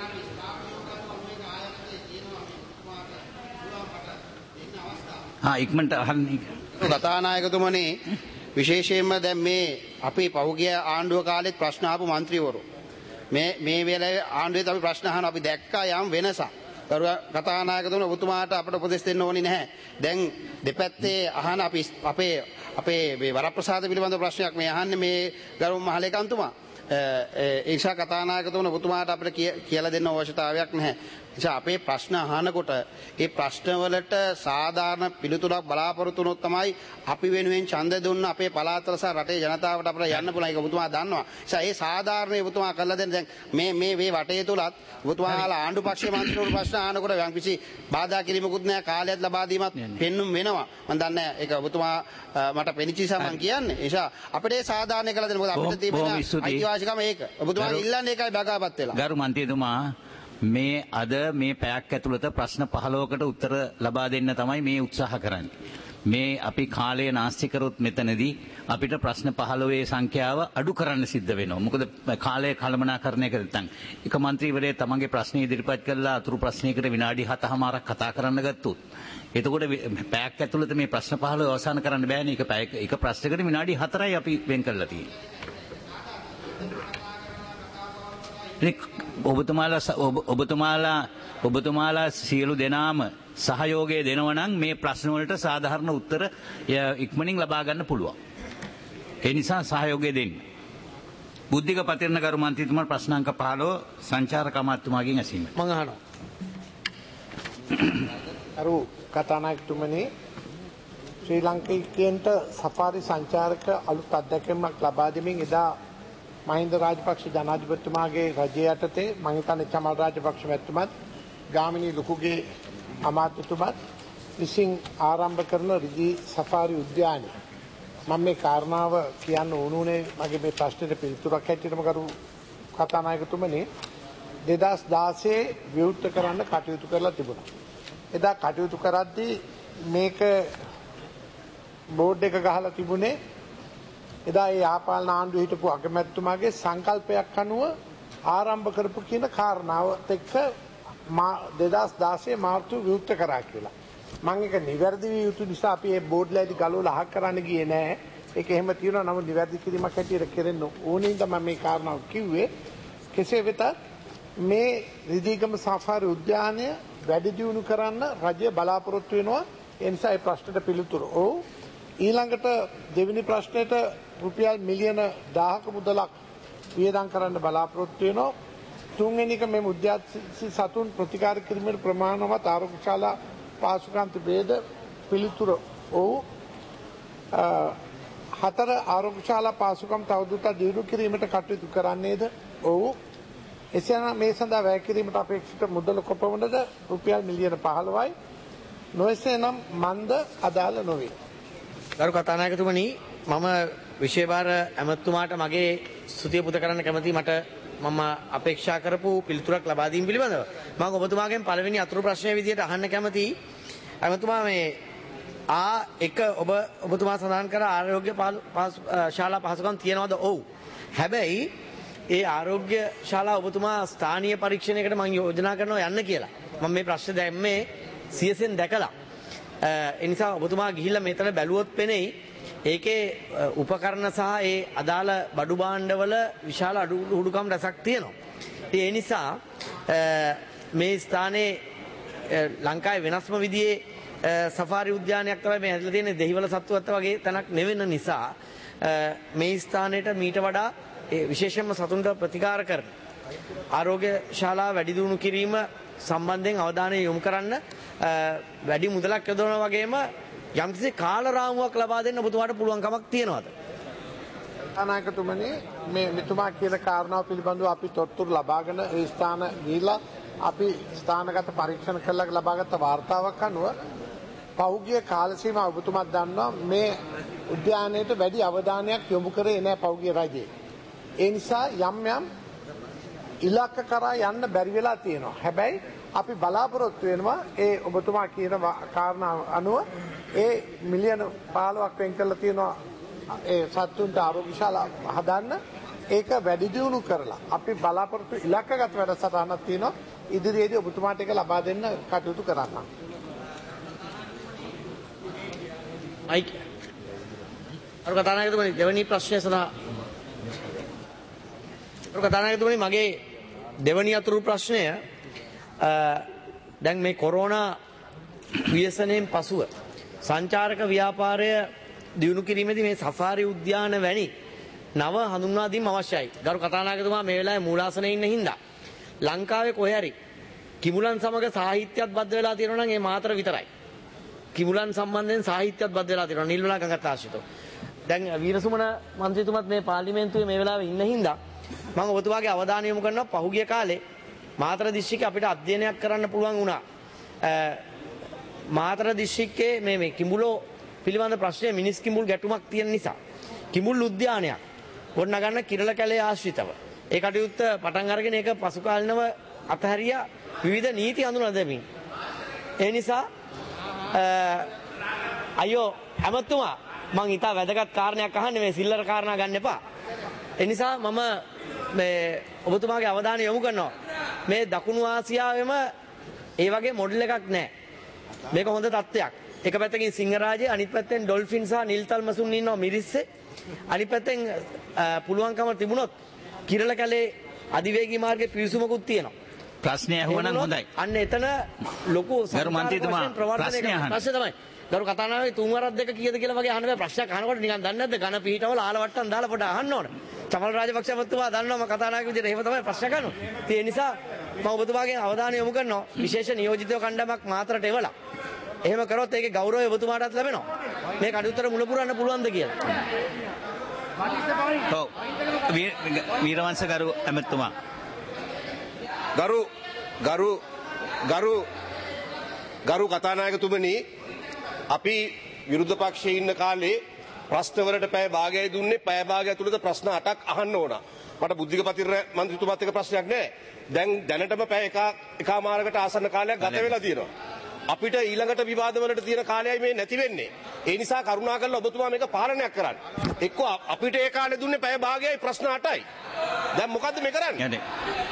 ඉක්මනට අහන්නේ. කතානායකතුමනි විශේෂයෙන්ම දැන් මේ අපේ පහුගිය ආණ්ඩුව කාලෙත් ප්‍රශ්න ආපු മന്ത്രിවරු මේ වෙලාවේ ආණ්ඩුවේත් අපි ප්‍රශ්න අහන අපි දැක්කා යම් වෙනසක්. ගරු කතානායකතුමනි ඔබතුමාට අපට උපදෙස් දෙන්න ඕනි නැහැ. දැන් දෙපැත්තේ අහන අපි අපේ මේ වරප්‍රසාද පිළිබඳ ප්‍රශ්නයක් මේ අහන්නේ මේ ගරු මහලේකම්තුමා. ඒෂා කතානායකතුමනි ඔබතුමාට අපිට කියලා දෙන්න අවශ්‍යතාවයක් නැහැ. නිසා අපේ ප්‍රශ්න අහනකොට ඒ ප්‍රශ්නවලට සාධාරණ පිළිතුරක් බලාපොරොත්තු වුණොත් තමයි අපි වෙනුවෙන් ඡන්ද දුන්න අපේ පළාතට සහ රටේ ජනතාවට අපිට යන්න පුළුවන්. ඒක ඔබතුමා දන්නවා. නිසා ඒ සාධාරණේ ඔබතුමා කරලා දෙන්න. දැන් මේ වටේ තුලත් ඔබතුමාලා ආණ්ඩු පක්ෂයේ මන්ත්‍රීවරු ප්‍රශ්න අහනකොට යම්කිසි බාධා කිරීමකුත් නැහැ. කාලයක් ලබා දීමත් පෙන්눔 වෙනවා. මම දන්නේ ඒක ඔබතුමා මට පෙනිච්ච නිසා මම කියන්නේ. ඒ නිසා අපිට ඒ සාධාරණේ කරලා දෙන්න. මොකද අපිට තිබෙන අයිතිවාසිකම ඒක. ඔබතුමා ඉල්ලන්නේ ඒකයි බගාපත් වෙලා. ගරු මන්ත්‍රීතුමා මේ අද මේ පැයක් ඇතුළත ප්‍රශ්න 15කට උත්තර ලබා දෙන්න තමයි මේ උත්සාහ කරන්නේ. මේ අපි කාලය නාස්ති කරොත් මෙතනදී අපිට ප්‍රශ්න 15 සංඛ්‍යාව අඩු කරන්න සිද්ධ වෙනවා. මොකද කාලය කළමනාකරණය කර නැත්නම් එක മന്ത്രിවරයා තමන්ගේ ප්‍රශ්න ඉදිරිපත් කළා අතුරු ප්‍රශ්නයකට විනාඩි 7:00මාරක් කතා කරන්න ගත්තොත් එතකොට පැයක් ඇතුළත මේ ප්‍රශ්න 15 අවසන් කරන්න බෑනේ. එක ප්‍රශ්නයකට විනාඩි 4යි අපි වෙන් කරලා තියෙන්නේ. ඔබතුමාලා සියලු දෙනාම සහයෝගය දෙනවා නම් මේ ප්‍රශ්න වලට සාධාරණ උත්තර ඉක්මනින් ලබා ගන්න පුළුවන්. ඒ නිසා සහයෝගය දෙන්න. බුද්ධික පතිරණ ගරු මන්ත්‍රීතුමා ප්‍රශ්න අංක 15 සංචාරක අමාත්‍යතුමාගෙන් ඇසීම. මම අහනවා. අරු කතානායකතුමනි ශ්‍රී ලංකිකයන්ට සෆාරි සංචාරක අලුත් අත්දැකීමක් ලබා දෙමින් එදා මහින්ද රාජපක්ෂ ජනාධිපතිතුමාගේ රජය යටතේ මම හිතන්නේ චමල් රාජපක්ෂ මැතිතුමත් ගාමිණී ලුකුගේ අමාත්‍යතුමත් විසින් ආරම්භ කරන රිදී සෆාරි උද්‍යානය මම මේ කාරණාව කියන්න ඕනුනේ මගේ මේ ප්‍රශ්නෙට පිළිතුරක් හැටියටම කරු කතානායකතුමනි 2016 විවෘත කරන්න කටයුතු කරලා තිබුණා. එදා කටයුතු කරද්දී මේක බෝඩ් එක ගහලා තිබුණේ එදා ඒ ආපාලන ආණ්ඩුව හිටපු අගමැතිතුමාගේ සංකල්පයක් අනුව ආරම්භ කරපු කියන කාරණාවත් එක්ක 2016 මාර්තු විවෘත කරා කියලා. මම ඒක නිවැරදි විය යුතු නිසා අපි මේ බෝඩ් ලයිට් ගලවලා අහක් කරන්න ගියේ නෑ. ඒක එහෙම තියෙනවා. නමුත් නිවැරදි කිරීමක් හැටියට කෙරෙන්න ඕනේ නම් මම මේ කාරණාව කිව්වේ. කෙසේ වෙතත් මේ රිදීගම සෆාරි උද්‍යානය වැඩි දියුණු කරන්න රජය බලාපොරොත්තු වෙනවා. ඒ නිසා මේ ප්‍රශ්නෙට පිළිතුර ඔව්. ඊළඟට දෙවෙනි ප්‍රශ්නෙට රුපියල් මිලියන 1000ක මුදලක් වියදම් කරන්න බලාපොරොත්තු වෙනවා. තුන්වෙනි එක මේ උද්‍යානසී සතුන් ප්‍රතිකාර කිරීමේ ප්‍රමාණවත් ආරෝග්‍යශාලා පාසුකම් තිබේද? පිළිතුර ඔව්. 4 ආරෝග්‍යශාලා පාසුකම් තවදුරටත් දියුණු කිරීමට කටයුතු කරන්නේද? ඔව්. එසේනම් මේ සඳහා වැය කිරීමට අපේක්ෂිත මුදල කොපමණද? රුපියල් මිලියන 15යි. නොඑසේනම් මන්ද අදාළ නොවේ. ගරු කතානායකතුමනි මම විශේෂ භාර ඇමතුමාට මගේ ස්තුතිය පුද කරන්න කැමතියි. මට මම අපේක්ෂා කරපු පිළිතුරක් ලබා දීම පිළිබඳව මම ඔබතුමාගෙන් පළවෙනි අතුරු ප්‍රශ්නය විදිහට අහන්න කැමතියි. ඇමතුමා මේ එක ඔබතුමා සඳහන් කර ආරෝග්‍ය ශාලා පහසුකම් තියනවද? ඔව්. හැබැයි ඒ ආරෝග්‍ය ශාලා ඔබතුමා ස්ථානීය පරීක්ෂණයකට මම යෝජනා කරනවා යන්න කියලා. මම මේ ප්‍රශ්නේ දැම්මේ සියසෙන් දැකලා. ඒ නිසා ඔබතුමා ගිහිල්ලා මෙතන බැලුවොත් පෙනෙයි ඒකේ උපකරණ සහ ඒ අදාළ බඩු භාණ්ඩවල විශාල අඩුහුඩුකම් රැසක් තියෙනවා. ඒ නිසා මේ ස්ථානයේ ලංකාවේ වෙනස්ම විදිහේ සෆාරි උද්‍යානයක් තමයි මේ හැදලා තියෙන්නේ. දෙහිවල සත්තුවත්ත වගේ තැනක් නෙවෙන්න නිසා මේ ස්ථානයට මීට වඩා විශේෂයෙන්ම සතුන්ට ප්‍රතිකාර කරන ආරෝග්‍ය ශාලා වැඩි දියුණු කිරීම සම්බන්ධයෙන් අවධානය යොමු කරන්න වැඩි මුදලක් යොදවනවා වගේම යම්කිසි කාල රාමුවක් ලබා දෙන්න ඔබතුමාට පුළුවන්කමක් තියනවාද? අනායකතුමනි මේ මෙතුමා කියන කාරණාව පිළිබඳව අපි තොරතුරු ලබාගෙන ඒ ස්ථාන ගිහිලා අපි ස්ථානගත පරීක්ෂණ කරලා ලබාගත් වාර්තාවක් අනුව පෞද්ගලික කාල සීමාව ඔබතුමාත් දන්නවා මේ උද්‍යානයට වැඩි අවධානයක් යොමු කරේ නැහැ පෞද්ගලික රජයේ. ඒ නිසා යම් ඉලක්ක කරා යන්න බැරි වෙලා තියෙනවා. හැබැයි අපි බලාපොරොත්තු වෙනවා ඒ ඔබතුමා කියන කාරණා අනුව ඒ මිලියන 15ක් වෙන් කරලා තියෙනවා ඒ සත්තුන්ට ආරෝග්‍යශාලා හදන්න. ඒක වැඩි දියුණු කරලා අපි බලාපොරොත්තු ඉලක්කගත වැඩසටහනක් තියෙනවා. ඉදිරියේදී ඔබතුමාට ඒක ලබා දෙන්න කටයුතු කරන්න. අර කතානායකතුමනි දෙවෙනි ප්‍රශ්නය සඳහා කතානායකතුමනි මගේ දෙවැනි අතුරු ප්‍රශ්නය දැන් මේ කොරෝනා ව්‍යසනයෙන් පසුව සංචාරක ව්‍යාපාරය දියුණු කිරීමේදී මේ සෆාරි උද්‍යාන වැනි නව හඳුන්වා දීම අවශ්‍යයි. ගරු කතානායකතුමා මේ වෙලාවේ මූලාසනයේ ඉන්න හින්දා ලංකාවේ කොහේ හරි කිමුලන් සමග සාහිත්‍යයක් බද්ධ වෙලා තියෙනවා නම් ඒ මාතර විතරයි. කිමුලන් සම්බන්ධයෙන් සාහිත්‍යයක් බද්ධ වෙලා තියෙනවා නිල්වලා ගඟත් ආශ්‍රිතව. දැන් වීරසුමන මන්ත්‍රීතුමත් මේ පාර්ලිමේන්තුවේ මේ වෙලාවේ ඉන්න හින්දා මම ඔබතුමාගේ අවධානය යොමු කරනවා පහුගිය කාලේ මාතර දිස්ත්‍රික්කේ අපිට අධ්‍යයනයක් කරන්න පුළුවන් වුණා. මාතර දිස්ත්‍රික්කේ මේ කිඹුලෝ පිළිබඳ ප්‍රශ්නය මිනිස් කිඹුල් ගැටුමක් තියෙන නිසා කිඹුල් උද්‍යානයක් ගොඩනගන්න කිරළ කැලේ ආශ්‍රිතව ඒ කටයුත්ත පටන් අරගෙන ඒක පසුකාලීනව අතහැරියා විවිධ නීති හඳුනා දෙමින්. ඒ නිසා අයියෝ ඇමතුමා මං ඉතා වැදගත් කාරණයක් අහන්නේ මේ සිල්ලර කාරණා ගන්න එපා. ඒ නිසා මම මේ ඔබතුමාගේ අවධානය යොමු කරනවා. මේ දකුණු ආසියාවෙම ඒ වගේ මොඩල් එකක් නැහැ. මේක හොඳ තත්ත්වයක්. එක පැත්තකින් සිංහරාජය, අනිත් පැත්තෙන් ඩොල්ෆින් සහ නිල්තල් මසුන් ඉන්නවා මිරිස්සේ. අනිත් පැත්තෙන් පුළුවන්කම තිබුණොත් කිරළ කැලේ අධිවේගී මාර්ගයේ පිවිසුමකුත් තියෙනවා. ප්‍රශ්නය අහුවනම් හොඳයි. අන්න එතන ලොකු ගරු මන්ත්‍රීතුමා ප්‍රශ්නය අහන්න. ප්‍රශ්නේ තමයි. ගරු කතානායකගේ තුන් වරක් දෙක කීයද කියලා වගේ අහන්න බෑ. ප්‍රශ්නයක් අහනකොට නිකන් දන්නේ නැද්ද? ඝන පිහිටවල ආලවට්ටම් දාලා පොඩ අහන්න ඕන. චමල් රාජපක්ෂ මහත්මයා දන්නවා මම කතානායක විදිහට එහෙම තමයි ප්‍රශ්න කරනවා. ඒ නිසා මම ඔබතුමාගේ අවධානය යොමු කරනවා විශේෂ නියෝජිතව කණ්ඩායමක් මාතරට එවලා. එහෙම කරොත් ඒකේ ගෞරවය ඔබතුමාටත් ලැබෙනවා. මේ කඩුතර මුල පුරන්න පුළුවන්ද කියලා. ඔව්. වීරවංශ ගරු ඇමතුමා. ගරු කතානායකතුමනි, අපි විරුද්ධ පක්ෂයේ ඉන්න කාලේ ප්‍රශ්නවලට පැය භාගයයි දුන්නේ. පැය භාගය ඇතුළත ප්‍රශ්න 8ක් අහන්න ඕන. මට බුද්ධික පතිර මන්ත්‍රීතුමාත් එක්ක ප්‍රශ්නයක් නැහැ. දැන් දැනටම පැය එකමාරකට ආසන්න කාලයක් ගත වෙලා තියෙනවා. අපිට ඊළඟට විවාදවලට තියෙන කාලයයි මේ නැති වෙන්නේ. ඒ නිසා කරුණාකරලා ඔබතුමා මේක පාලනයක් කරන්න. එක්ක අපිට ඒ කාලේ දුන්නේ පැය භාගයයි ප්‍රශ්න 8යි. දැන් මොකද්ද මේ කරන්නේ?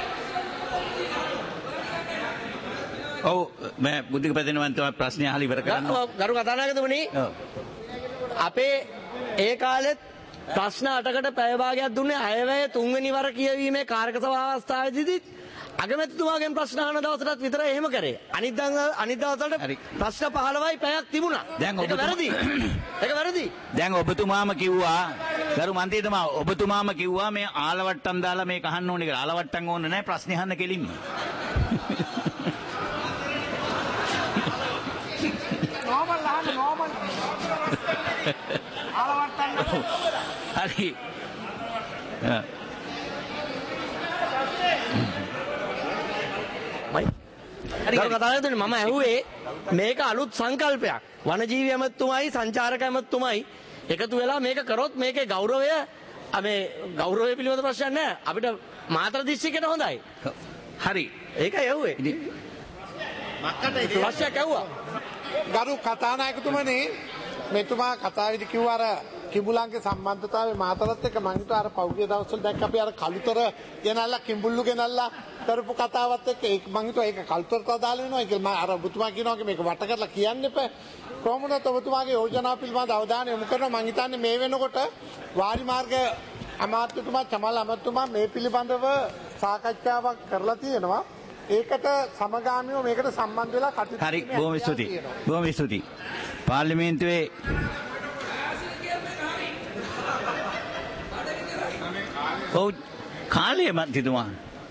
ඔව් මම බුද්ධික ප්‍රතිනිවන්තව ප්‍රශ්නය අහලා ඉවර කරන්න. ගරු කතානායකතුමනි, අපේ ඒ කාලෙත් ප්‍රශ්න 8කට පැය භාගයක් දුන්නේ අයවැය 3 වෙනි වර කියවීමේ කාර්ක සභාව අවස්ථාවේදීත් අගමැතිතුමාගෙන් ප්‍රශ්න අහන දවසටත් විතරයි එහෙම කරේ. අනිත් දවසට ප්‍රශ්න 15යි පැයක් තිබුණා. ඒක වැරදි. ඒක වැරදි. දැන් ඔබතුමාම කිව්වා ගරු මන්ත්‍රීතුමා ඔබතුමාම කිව්වා මේ ආලවට්ටම් දාලා මේක අහන්න ඕනේ කියලා. ආලවට්ටම් ඕනේ නැහැ ප්‍රශ්න අහන්න කෙලින්ම. නෝමල් අහන්න නෝමල්. ආලවට්ටම් හරි. ගරු කතානායකතුමනි, මම ඇහුවේ මේක අලුත් සංකල්පයක්. වනජීවි ඇමතුමයි සංචාරක ඇමතුමයි එකතු වෙලා මේක කරොත් මේකේ ගෞරවය ගෞරවය පිළිබඳ ප්‍රශ්නයක් නැහැ. අපිට මාතර දිස්ත්‍රික්කයට හොඳයි. හරි. ඒකයි ඇහුවේ. ප්‍රශ්නයක් ඇහුවා. ගරු කතානායකතුමනි, මෙතුමා කතාවේදී කිව්වා අර කිඹුලන්ගේ සම්බන්ධතාවය මාතරත් එක්ක මම හිතුවා අර පෞද්ගලික දවස්වල දැක්ක අපි අර කලුතර ගෙනල්ලා කිඹුල්ලු ගෙනල්ලා කරපු කතාවත් එක්ක ඒක මම හිතුවා ඒක කලුතරට අදාළ වෙනවා කියලා. මම අර ඔබතුමා කියනවා මේක වට කරලා කියන්න එපා. කොහොමද ඔබතුමාගේ යෝජනා පිළිබඳ අවධානය යොමු කරනවා. මම හිතන්නේ මේ වෙනකොට වාරි මාර්ග අමාත්‍යතුමා චමල් අමාත්‍යතුමා මේ පිළිබඳව සාකච්ඡාවක් කරලා තියෙනවා. ඒකට සමගාමීව මේකට සම්බන්ධ වෙලා කටයුතු හරි. බොහොම ස්තුතියි. බොහොම ස්තුතියි. පාර්ලිමේන්තුවේ ඔව් කාලය මන්ත්‍රීතුමා.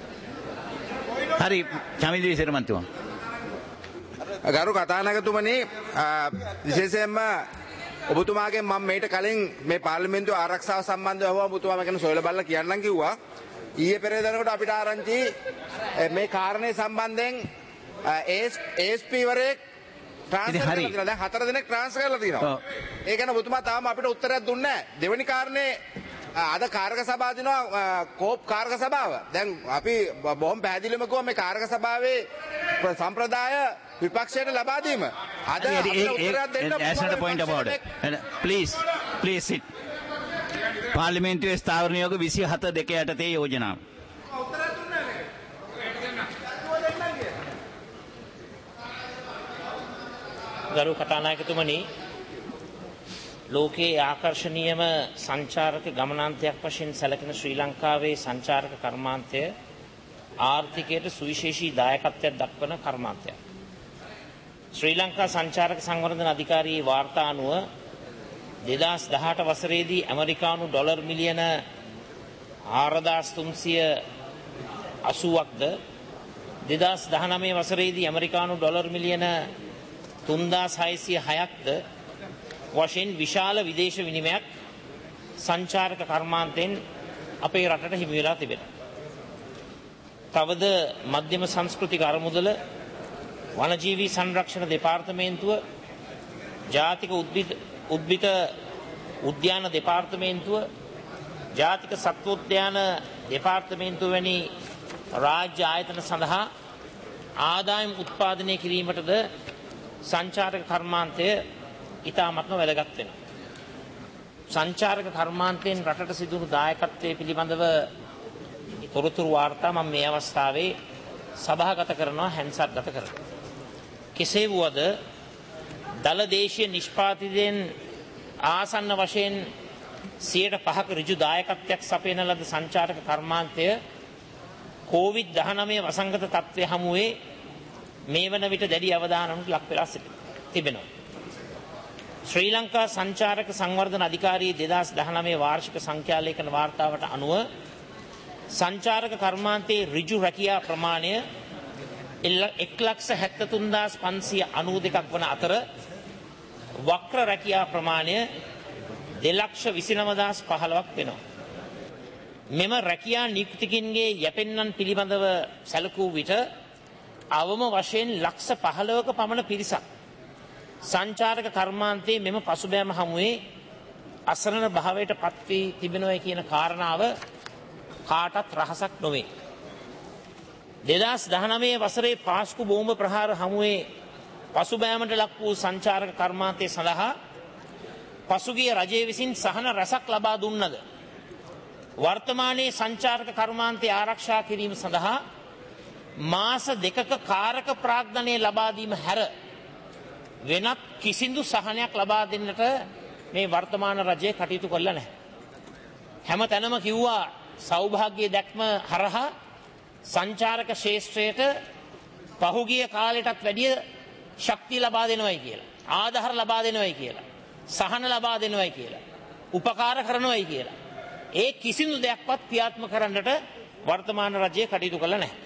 හරි. චමින්ද විසේර මන්ත්‍රීතුමා. ගරු කතානායකතුමනි, විශේෂයෙන්ම ඔබතුමාගෙන් මම මේට කලින් මේ පාර්ලිමේන්තුව ආරක්ෂාව සම්බන්ධව ඔබතුමා ගැන සොයලා බලලා කියන්නම් කිව්වා. ඊයේ පෙරේදනකොට අපිට ආරංචි මේ කාරණේ සම්බන්ධයෙන් ASP වරේ ට්‍රාන්ස්ෆර් කරලා තියෙනවා. දැන් 4 දිනක් ට්‍රාන්ස්ෆර් කරලා තියෙනවා. ඒ ගැන ඔබතුමා තාම අපිට උත්තරයක් දුන්නේ නැහැ. දෙවෙනි කාරණේ අද කාර්ක සභාව දිනවා කෝප් කාර්ක සභාව. දැන් අපි බොහොම පැහැදිලිවම කිව්වා මේ කාර්ක සභාවේ සම්ප්‍රදාය විපක්ෂයට ලබා දීම. අද please sit. පාර්ලිමේන්තුවේ ස්ථාවර නියෝග 27 යටතේ යෝජනාව. ගරු කතානායකතුමනි, ලෝකයේ ආකර්ශනීයම සංචාරක ගමනාන්තයක් වශයෙන් සැලකෙන ශ්‍රී ලංකාවේ සංචාරක කර්මාන්තය ආර්ථිකයට සුවිශේෂී දායකත්වයක් දක්වන කර්මාන්තයක්. ශ්‍රී ලංකා සංචාරක සංවර්ධන අධිකාරියේ වාර්තා අනුව 2018 වසරේදී ඇමරිකානු ඩොලර් මිලියන 4,380ක්ද 2019 වසරේදී ඇමරිකානු ඩොලර් මිලියන 3,606ක්ද වශයෙන් විශාල විදේශ විනිමයක් සංචාරක කර්මාන්තයෙන් අපේ රටට හිමි වෙලා තිබෙනවා. තවද මධ්‍යම සංස්කෘතික අරමුදල, වනජීවී සංරක්ෂණ දෙපාර්තමේන්තුව, ජාතික උද්භිත උද්‍යාන දෙපාර්තමේන්තුව, ජාතික සත්වෝද්‍යාන දෙපාර්තමේන්තුව වැනි රාජ්‍ය ආයතන සඳහා ආදායම් උත්පාදනය කිරීමටද සංචාරක කර්මාන්තය ඉතාමත්ම වැදගත් වෙනවා. සංචාරක කර්මාන්තයෙන් රටට සිදුවුණු දායකත්වයේ පිළිබඳව තොරතුරු වාර්තා මම මේ අවස්ථාවේ සභාගත කරනවා, හැන්සත් ගත කරනවා. කෙසේ වුවද දල දේශීය නිෂ්පාදිතයෙන් ආසන්න වශයෙන් 5% ඍජු දායකත්වයක් සපයන ලද සංචාරක කර්මාන්තය COVID-19 වසංගත තත්ත්වය හමුවේ මේ වන විට දැඩි අවධානමකට ලක් වෙලා තිබෙනවා. ශ්‍රී ලංකා සංචාරක සංවර්ධන අධිකාරියේ 2019 වාර්ෂික සංඛ්‍යාලේඛන වාර්තාවට අනුව සංචාරක කර්මාන්තයේ ඍජු රැකියා ප්‍රමාණය 1,73,592ක් වන අතර වක්‍ර රැකියා ප්‍රමාණය 2,29,015ක් වෙනවා. මෙම රැකියා නියුක්තිකින්ගේ යැපෙන්නන් පිළිබඳව සැලකූ විට අවම වශයෙන් 15,000ක පමණ පිරිසක් සංචාරක කර්මාන්තයේ මෙම පසුබෑම හමුවේ අසරණ භාවයට පත් වී තිබෙනවා කියන කාරණාව කාටත් රහසක් නොවේ. 2019 වසරේ පාස්කු බෝම්බ ප්‍රහාර හමුවේ පසුබෑමට ලක් වූ සංචාරක කර්මාන්තය සඳහා පසුගිය රජය විසින් සහන රැසක් ලබා දුන්නද වර්තමානයේ සංචාරක කර්මාන්තය ආරක්ෂා කිරීම සඳහා මාස 2ක කාරක ප්‍රාග්ධනය ලබා දීම හැර වෙනත් කිසිදු සහනයක් ලබා දෙන්නට මේ වර්තමාන රජය කටයුතු කළා නැහැ. හැම තැනම කිව්වා සෞභාග්‍ය දැක්ම හරහා සංචාරක ශේෂ්ත්‍රයට පහුගිය කාලයටත් වැඩිය ශක්තිය ලබා දෙනවයි කියලා. ආධාර ලබා දෙනවයි කියලා. සහන ලබා දෙනවයි කියලා. උපකාර කරනවයි කියලා. ඒ කිසිදු දෙයක්වත් ක්‍රියාත්මක කරන්නට වර්තමාන රජය කටයුතු කළා නැහැ.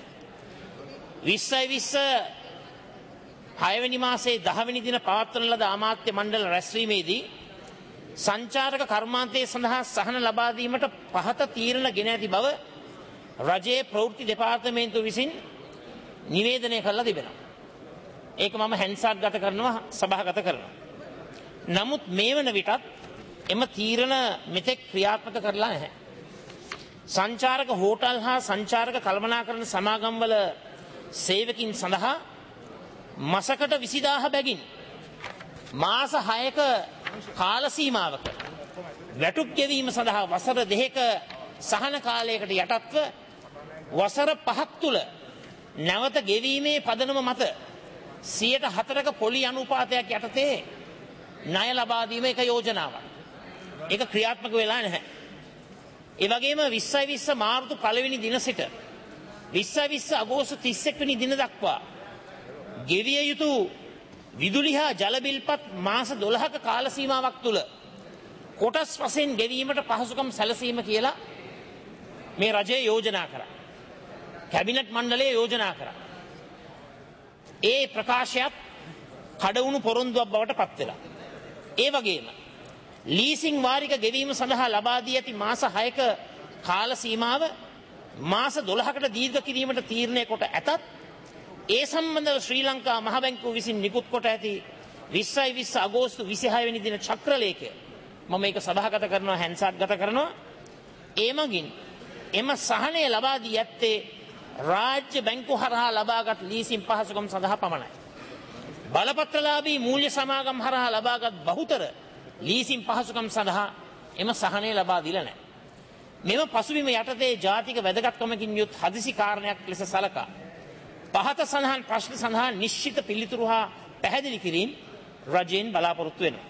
6 වෙනි මාසයේ 10 වෙනි දින පවත්වන ලද අමාත්‍ය මණ්ඩල රැස්වීමේදී සංචාරක කර්මාන්තයේ සඳහා සහන ලබා දීමට පහත තීරණ ගෙන ඇති බව රජයේ ප්‍රවෘත්ති දෙපාර්තමේන්තුව විසින් නිවේදනය කරලා තිබෙනවා. ඒක මම හැන්සාට් ගත කරනවා, සභාගත කරනවා. නමුත් මේ වන විටත් එම තීරණ මෙතෙක් ක්‍රියාත්මක කරලා නැහැ. සංචාරක හෝටල් හා සංචාරක කළමනාකරණ සමාගම්වල සේවකින් සඳහා මසකට 20,000 බැගින් මාස 6ක කාල සීමාවක වැටුප් ගෙවීම සඳහා වසර 2ක සහන කාලයකට යටත්ව වසර 5ක් තුල නැවත ගෙවීමේ පදනම මත 104ක පොලි අනුපාතයක් යටතේ ණය ලබා දීම එක යෝජනාවක්. ඒක ක්‍රියාත්මක වෙලා නැහැ. ඒ වගේම 2020 මාර්තු 1 වෙනි දින සිට 2020 අගෝස්තු 31 වෙනි දින දක්වා ගෙවිය යුතු විදුලි හා ජල බිල්පත් මාස 12ක කාල සීමාවක් තුල කොටස් වශයෙන් ගෙවීමට පහසුකම් සැලසීම කියලා මේ රජය යෝජනා කරා. කැබිනට් මණ්ඩලය යෝජනා කරා. ඒ ප්‍රකාශයත් කඩවුණු පොරොන්දුවක් බවට පත් වෙලා. ඒ වගේම ලීසින් වාරික ගෙවීම සඳහා ලබා දී ඇති මාස 6ක කාල සීමාව මාස 12කට දීර්ඝ කිරීමට තීරණය කොට ඇතත් ඒ සම්බන්ධව ශ්‍රී ලංකා මහ බැංකුව විසින් නිකුත් කොට ඇති 2020 අගෝස්තු 26 වෙනි දින චක්‍රලේඛය මම මේක සභාගත කරනවා, හැන්සාට් ගත කරනවා. ඒ මගින් එම සහනය ලබා දී ඇත්තේ රාජ්‍ය බැංකු හරහා ලබාගත් ලීසින් පහසුකම් සඳහා පමණයි. බලපත්‍රලාභී මූල්‍ය සමාගම් හරහා ලබාගත් බහුතර ලීසින් පහසුකම් සඳහා එම සහනය ලබා දීලා නැහැ. මෙම පසුබිම යටතේ ජාතික වැදගත්කමකින් යුත් හදිසි කාරණයක් ලෙස සලකා පහත සඳහන් ප්‍රශ්න සඳහා නිශ්චිත පිළිතුරු හා පැහැදිලි කිරීම රජයෙන් බලාපොරොත්තු වෙනවා.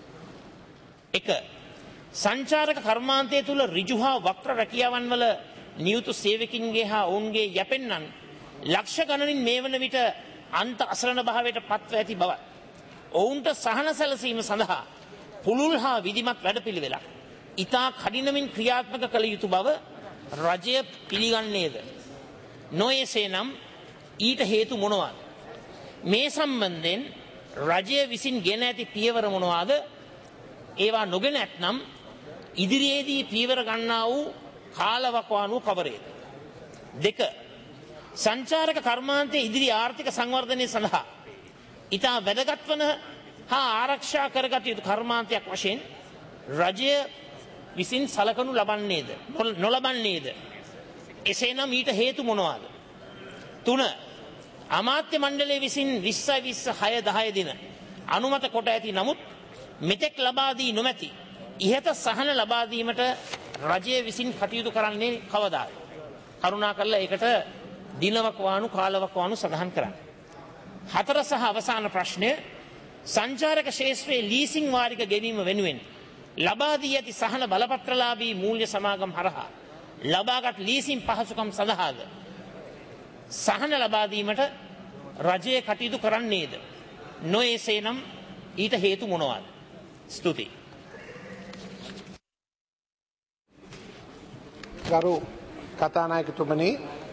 1. සංචාරක කර්මාන්තය තුළ ඍජු හා වක්‍ර රැකියාවන් වල නියුතු සේවකින්ගේ හා ඔවුන්ගේ යැපෙන්නන් ලක්ෂ ගණනින් මේ වන විට අන්ත අසරණ භාවයට පත්ව ඇති බව ඔවුන්ට සහන සැලසීම සඳහා පුළුල් හා විධිමත් වැඩපිළිවෙලක් ඉතා කඩිනමින් ක්‍රියාත්මක කළ යුතු බව රජය පිළිගන්නේද? නොයේසේනම් ඊට හේතු මොනවාද? මේ සම්බන්ධයෙන් රජය විසින් ගෙන ඇති පියවර මොනවාද? ඒවා නොගෙන ඇතනම් ඉදිරියේදී පියවර ගන්නා වූ කාලවකවානු කවරේද? 2. සංචාරක කර්මාන්තයේ ඉදිරි ආර්ථික සංවර්ධනය සඳහා ඉතා වැදගත් වන හා ආරක්ෂා කරගත යුතු කර්මාන්තයක් වශයෙන් රජය විසින් සලකනු ලබන්නේද නොලබන්නේද? එසේනම් ඊට හේතු මොනවාද? 3. අමාත්‍ය මණ්ඩලය විසින් 2020 6-10 දින අනුමත කොට ඇති නමුත් මෙතෙක් ලබා දී නොමැති ඉහත සහන ලබා දීමට රජය විසින් කටයුතු කරන්නේ කවදාද? කරුණා කරලා ඒකට දිනවක් වානු කාලවක් වානු සඳහන් කරන්න. හතර සහ අවසාන ප්‍රශ්නය සංචාරක ශේෂ්ත්‍රයේ ලීසිං වාරික ගෙවීම වෙනුවෙන් ලබා දී ඇති සහන බලපත්‍රලාභී මූල්‍ය සමාගම් හරහා ලබාගත් ලීසින් පහසුකම් සඳහාද සහන ලබා දීමට රජය කටයුතු කරන්නේද? නොඑසේනම් ඊට හේතු මොනවාද? ස්තුතියි. ගරු කතානායකතුමනි,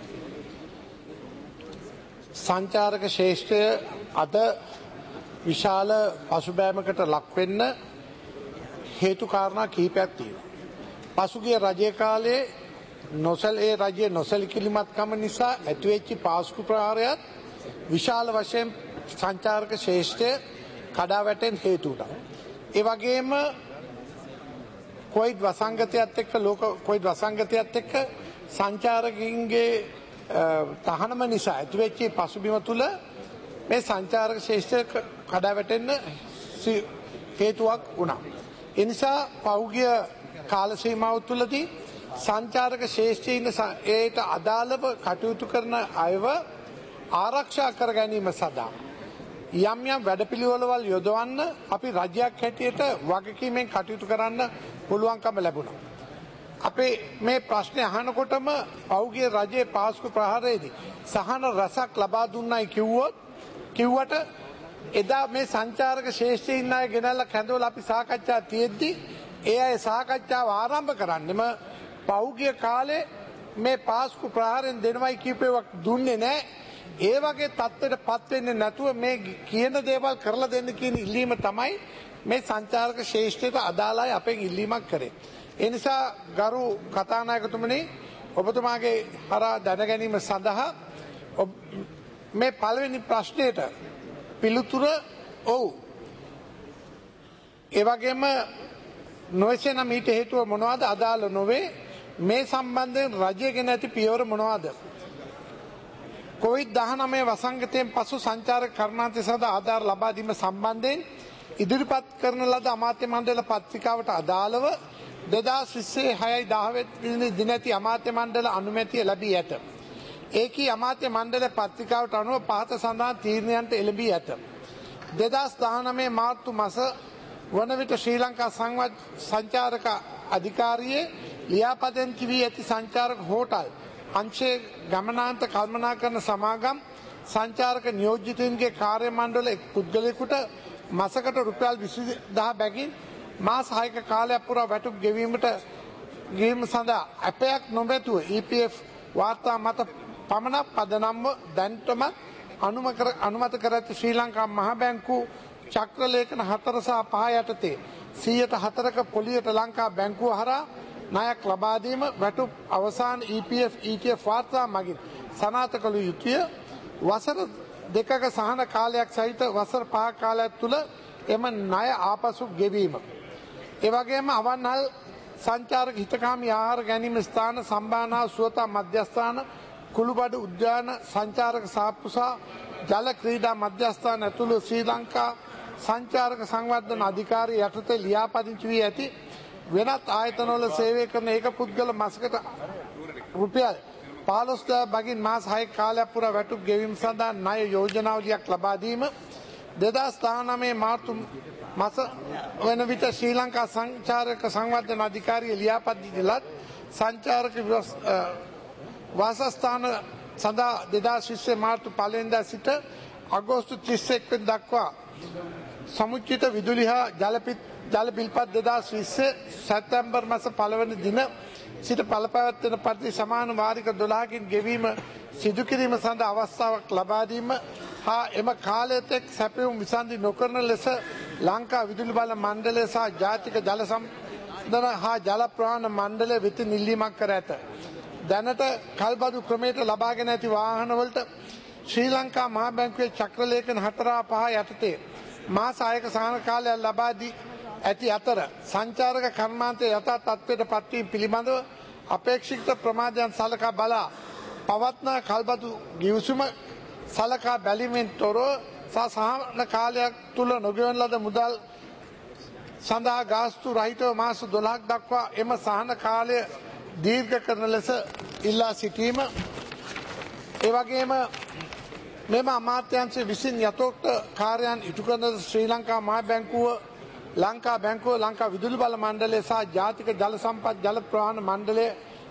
සංචාරක ශේෂ්ත්‍රය අද විශාල පසුබෑමකට ලක්වෙන්න හේතු කාරණා කිහිපයක් තියෙනවා. පසුගිය රජය කාලේ ඒ රජයේ නොසැලකිලිමත්කම නිසා ඇතිවෙච්ච පාස්කු ප්‍රහාරයත් විශාල වශයෙන් සංචාරක ශේෂ්ත්‍රය කඩා වැටෙන්න හේතු වුණා. ඒ වගේම කොයිඩ් වසංගතයත් එක්ක කොයිඩ් වසංගතයත් එක්ක සංචාරකින්ගේ තහනම නිසා ඇතිවෙච්ච පසුබිම තුළ මේ සංචාරක ශේෂ්ත්‍රය කඩා වැටෙන්න හේතුවක් වුණා. ඒ නිසා පෞද්ගලික කාල සීමාව තුළදී සංචාරක ශේෂ්ත්‍රයේ ඉන්න ඒට අදාළව කටයුතු කරන අයව ආරක්ෂා කර ගැනීම සඳහා යම් යම් වැඩපිළිවෙළවල් යොදවන්න අපි රජයක් හැටියට වගකීමෙන් කටයුතු කරන්න පුළුවන්කම ලැබුණා. අපේ මේ ප්‍රශ්නේ අහනකොටම පෞද්ගලික රජයේ පාස්කු ප්‍රහාරයේදී සහන රසක් ලබා දුන්නයි කිව්වට එදා මේ සංචාරක ශේෂ්ත්‍රයේ ඉන්න අය ගෙනල්ලා කැඳවලා අපි සාකච්ඡා තියෙද්දි ඒ අය සාකච්ඡාව ආරම්භ කරන්නෙම පෞද්ගලික කාලේ මේ පාස්කු ප්‍රහාරයෙන් දෙනවයි කියපේවක් දුන්නේ නැහැ. ඒ වගේ තත්ත්වයට පත් වෙන්නේ නැතුව මේ කියන දේවල් කරලා දෙන්න කියන ඉල්ලීම තමයි මේ සංචාරක ශේෂ්ත්‍රයට අදාළයි අපෙන් ඉල්ලීමක් කරේ. ඒ නිසා ගරු කතානායකතුමනි, ඔබතුමාගේ හරහා දැන ගැනීම සඳහා මේ පළවෙනි ප්‍රශ්නයට පිළිතුර ඔව්. ඒ වගේම නොයසේනම් ඊට හේතුව මොනවද? අදාළ නොවේ. මේ සම්බන්ධයෙන් රජය ගෙන ඇති පියවර මොනවද? COVID-19 වසංගතයෙන් පසු සංචාරක කර්මාන්තය සඳහා ආධාර ලබා දීම සම්බන්ධයෙන් ඉදිරිපත් කරන ලද අමාත්‍ය මණ්ඩල පත්‍රිකාවට අදාළව 2026 දින ඇති අමාත්‍ය මණ්ඩල අනුමැතිය ලැබී ඇත. ඒකී අමාත්‍ය මණ්ඩල පත්‍රිකාවට අනුව පහත සඳහන් තීරණයන්ට එළඹී ඇත. 2019 මාර්තු මාස වන විට ශ්‍රී ලංකා සංචාරක අධිකාරියේ ලියාපදිංචි වී ඇති සංචාරක හෝටල් අංශයේ ගමනාන්ත කළමනාකරන සමාගම් සංචාරක නියෝජිතයින්ගේ කාර්ය මණ්ඩල එක් පුද්ගලයෙකුට මාසකට රුපියල් 20000 බැගින් මාස 6ක කාලයක් පුරා වැටුප් ගෙවීම සඳහා අපයක් නොමැතුව EPF වාර්තා මත පමණක් පදනම්ව දැන්ටම අනුමත කර ඇති ශ්‍රී ලංකා මහ බැංකුව චක්‍රලේඛන 4 සහ 5 යටතේ 104ක පොලියට ලංකා බැංකුව හරහා ණයක් ලබා දීම වැටුප් අවසාන EPF ETF වාර්තා මගින් සනාථ කළ යුතුය. වසර දෙකක සහන කාලයක් සහිත වසර 5 කාලයක් තුළ එම ණය ආපසු ගෙවීම. ඒ වගේම අවන්හල් සංචාරක හිතකාමී ආහාර ගැනීම ස්ථාන සම්බාහනා සුවතා මධ්‍යස්ථාන කුළුබඩු උද්‍යාන සංචාරක සාප්පු සහ ජල ක්‍රීඩා මධ්‍යස්ථාන ඇතුළු ශ්‍රී ලංකා සංචාරක සංවර්ධන අධිකාරිය යටතේ ලියාපදිංචි වී ඇති වෙනත් ආයතනවල සේවය කරන ඒක පුද්ගල මාසකට රුපියල් 15000 බගින් මාස 6 කාලයක් පුරා වැටුප් ගෙවීම සඳහා ණය යෝජනාවලියක් ලබා දීම 2019 මාර්තු මාස වන විට ශ්‍රී ලංකා සංචාරක සංවර්ධන අධිකාරිය ලියාපදිංචි ලත් සංචාරක වාසස්ථාන සඳහා 2020 මාර්තු 1 වෙනිදා සිට අගෝස්තු 31 වෙනිදා දක්වා සමුච්චිත විදුලි හා ජල බිල්පත් 2020 සැප්තැම්බර් මාස 1 වෙනි දින සිට පළපැවැත්වෙන පරිදි සමාන වාරික 12කින් ගෙවීම සිදු කිරීම සඳහා අවස්ථාවක් ලබා දීම හා එම කාලය තෙක් සැපයුම් විසන්ධි නොකරන ලෙස ලංකා විදුලි බල මණ්ඩලය සහ ජාතික ජල සම්ප්‍රදාන හා ජල ප්‍රවාහන මණ්ඩලය වෙතින් ඉල්ලීමක් කර ඇත. දැනට කල්බදු ක්‍රමයට ලබාගෙන ඇති වාහනවලට ශ්‍රී ලංකා මහා බැංකුවේ චක්‍රලේඛන 4/5 යටතේ මාස 6ක සහන කාලයක් ලබා දී ඇති අතර සංචාරක කර්මාන්තයේ යථා තත්ත්වයට පත්වීම පිළිබඳව අපේක්ෂිත ප්‍රමාදයන් සලකා බලා පවත්නා කල්බදු ගිවිසුම සලකා බැලීමෙන් තොරව සහන කාලයක් තුල නොගෙවන ලද මුදල් සඳහා ගාස්තු රහිතව මාස 12ක් දක්වා එම සහන කාලය දීර්ඝ කරන ලෙස ඉල්ලා සිටීම. ඒ වගේම මෙම අමාත්‍යාංශ විසින් යථෝක්ත කාර්යයන් ඉටු කරන ශ්‍රී ලංකා මහා බැංකුව, ලංකා බැංකුව, ලංකා විදුලි බල මණ්ඩලය සහ ජාතික ජල සම්පත් ජල ප්‍රවාහන මණ්ඩලය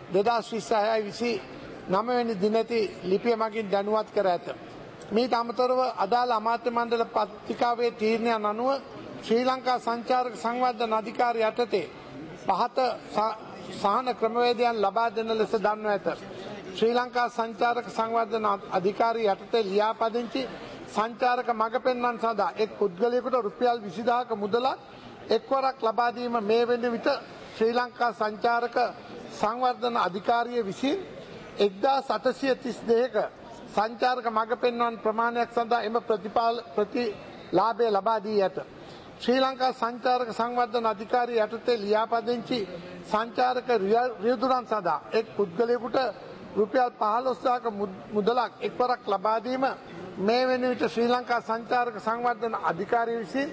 2026 වෙනි දිනති ලිපිය මගින් දැනුවත් කර ඇත. මීට අමතරව අදාළ අමාත්‍ය මණ්ඩල පත්‍රිකාවේ තීරණයන් අනුව ශ්‍රී ලංකා සංචාරක සංවර්ධන අධිකාරිය යටතේ පහත සහන ක්‍රමවේදයන් ලබා දෙන ලෙස දන්වා ඇත. ශ්‍රී ලංකා සංචාරක සංවර්ධන අධිකාරිය යටතේ ලියාපදිංචි සංචාරක මඟ පෙන්වීම සඳහා එක් පුද්ගලයෙකුට රුපියල් 20000ක මුදලක් එක්වරක් ලබා දීම මේ වෙන විට ශ්‍රී ලංකා සංචාරක සංවර්ධන අධිකාරිය විසින් 1832ක සංචාරක මඟ පෙන්වීම ප්‍රමාණයක් සඳහා එම ප්‍රතිලාභය ලබා දී ඇත. ශ්‍රී ලංකා සංචාරක සංවර්ධන අධිකාරිය යටතේ ලියාපදිංචි සංචාරක රියදුරන් සඳහා එක් පුද්ගලයෙකුට රුපියල් 15000ක මුදලක් එක්වරක් ලබා දීම මේ වෙන විට ශ්‍රී ලංකා සංචාරක සංවර්ධන අධිකාරිය විසින්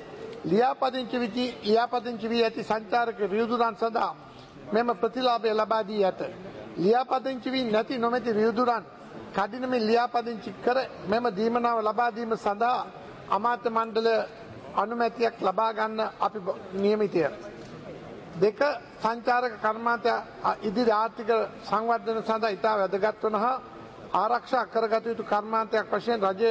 ලියාපදිංචි වී ඇති සංචාරක රියදුරන් සඳහා මෙම ප්‍රතිලාභය ලබා දී ඇත. ලියාපදිංචි වී නැති නොමැති රියදුරන් කඩිනමින් ලියාපදිංචි කර මෙම දීමනාව ලබා දීම සඳහා අමාත්‍ය මණ්ඩලය අනුමැතියක් ලබා ගන්න අපි නියමිතය. දෙක සංචාරක කර්මාන්තය ඉදිරි ආර්ථික සංවර්ධන සඳහා ඉතා වැදගත් වන හා ආරක්ෂා කරගත යුතු කර්මාන්තයක් වශයෙන් රජය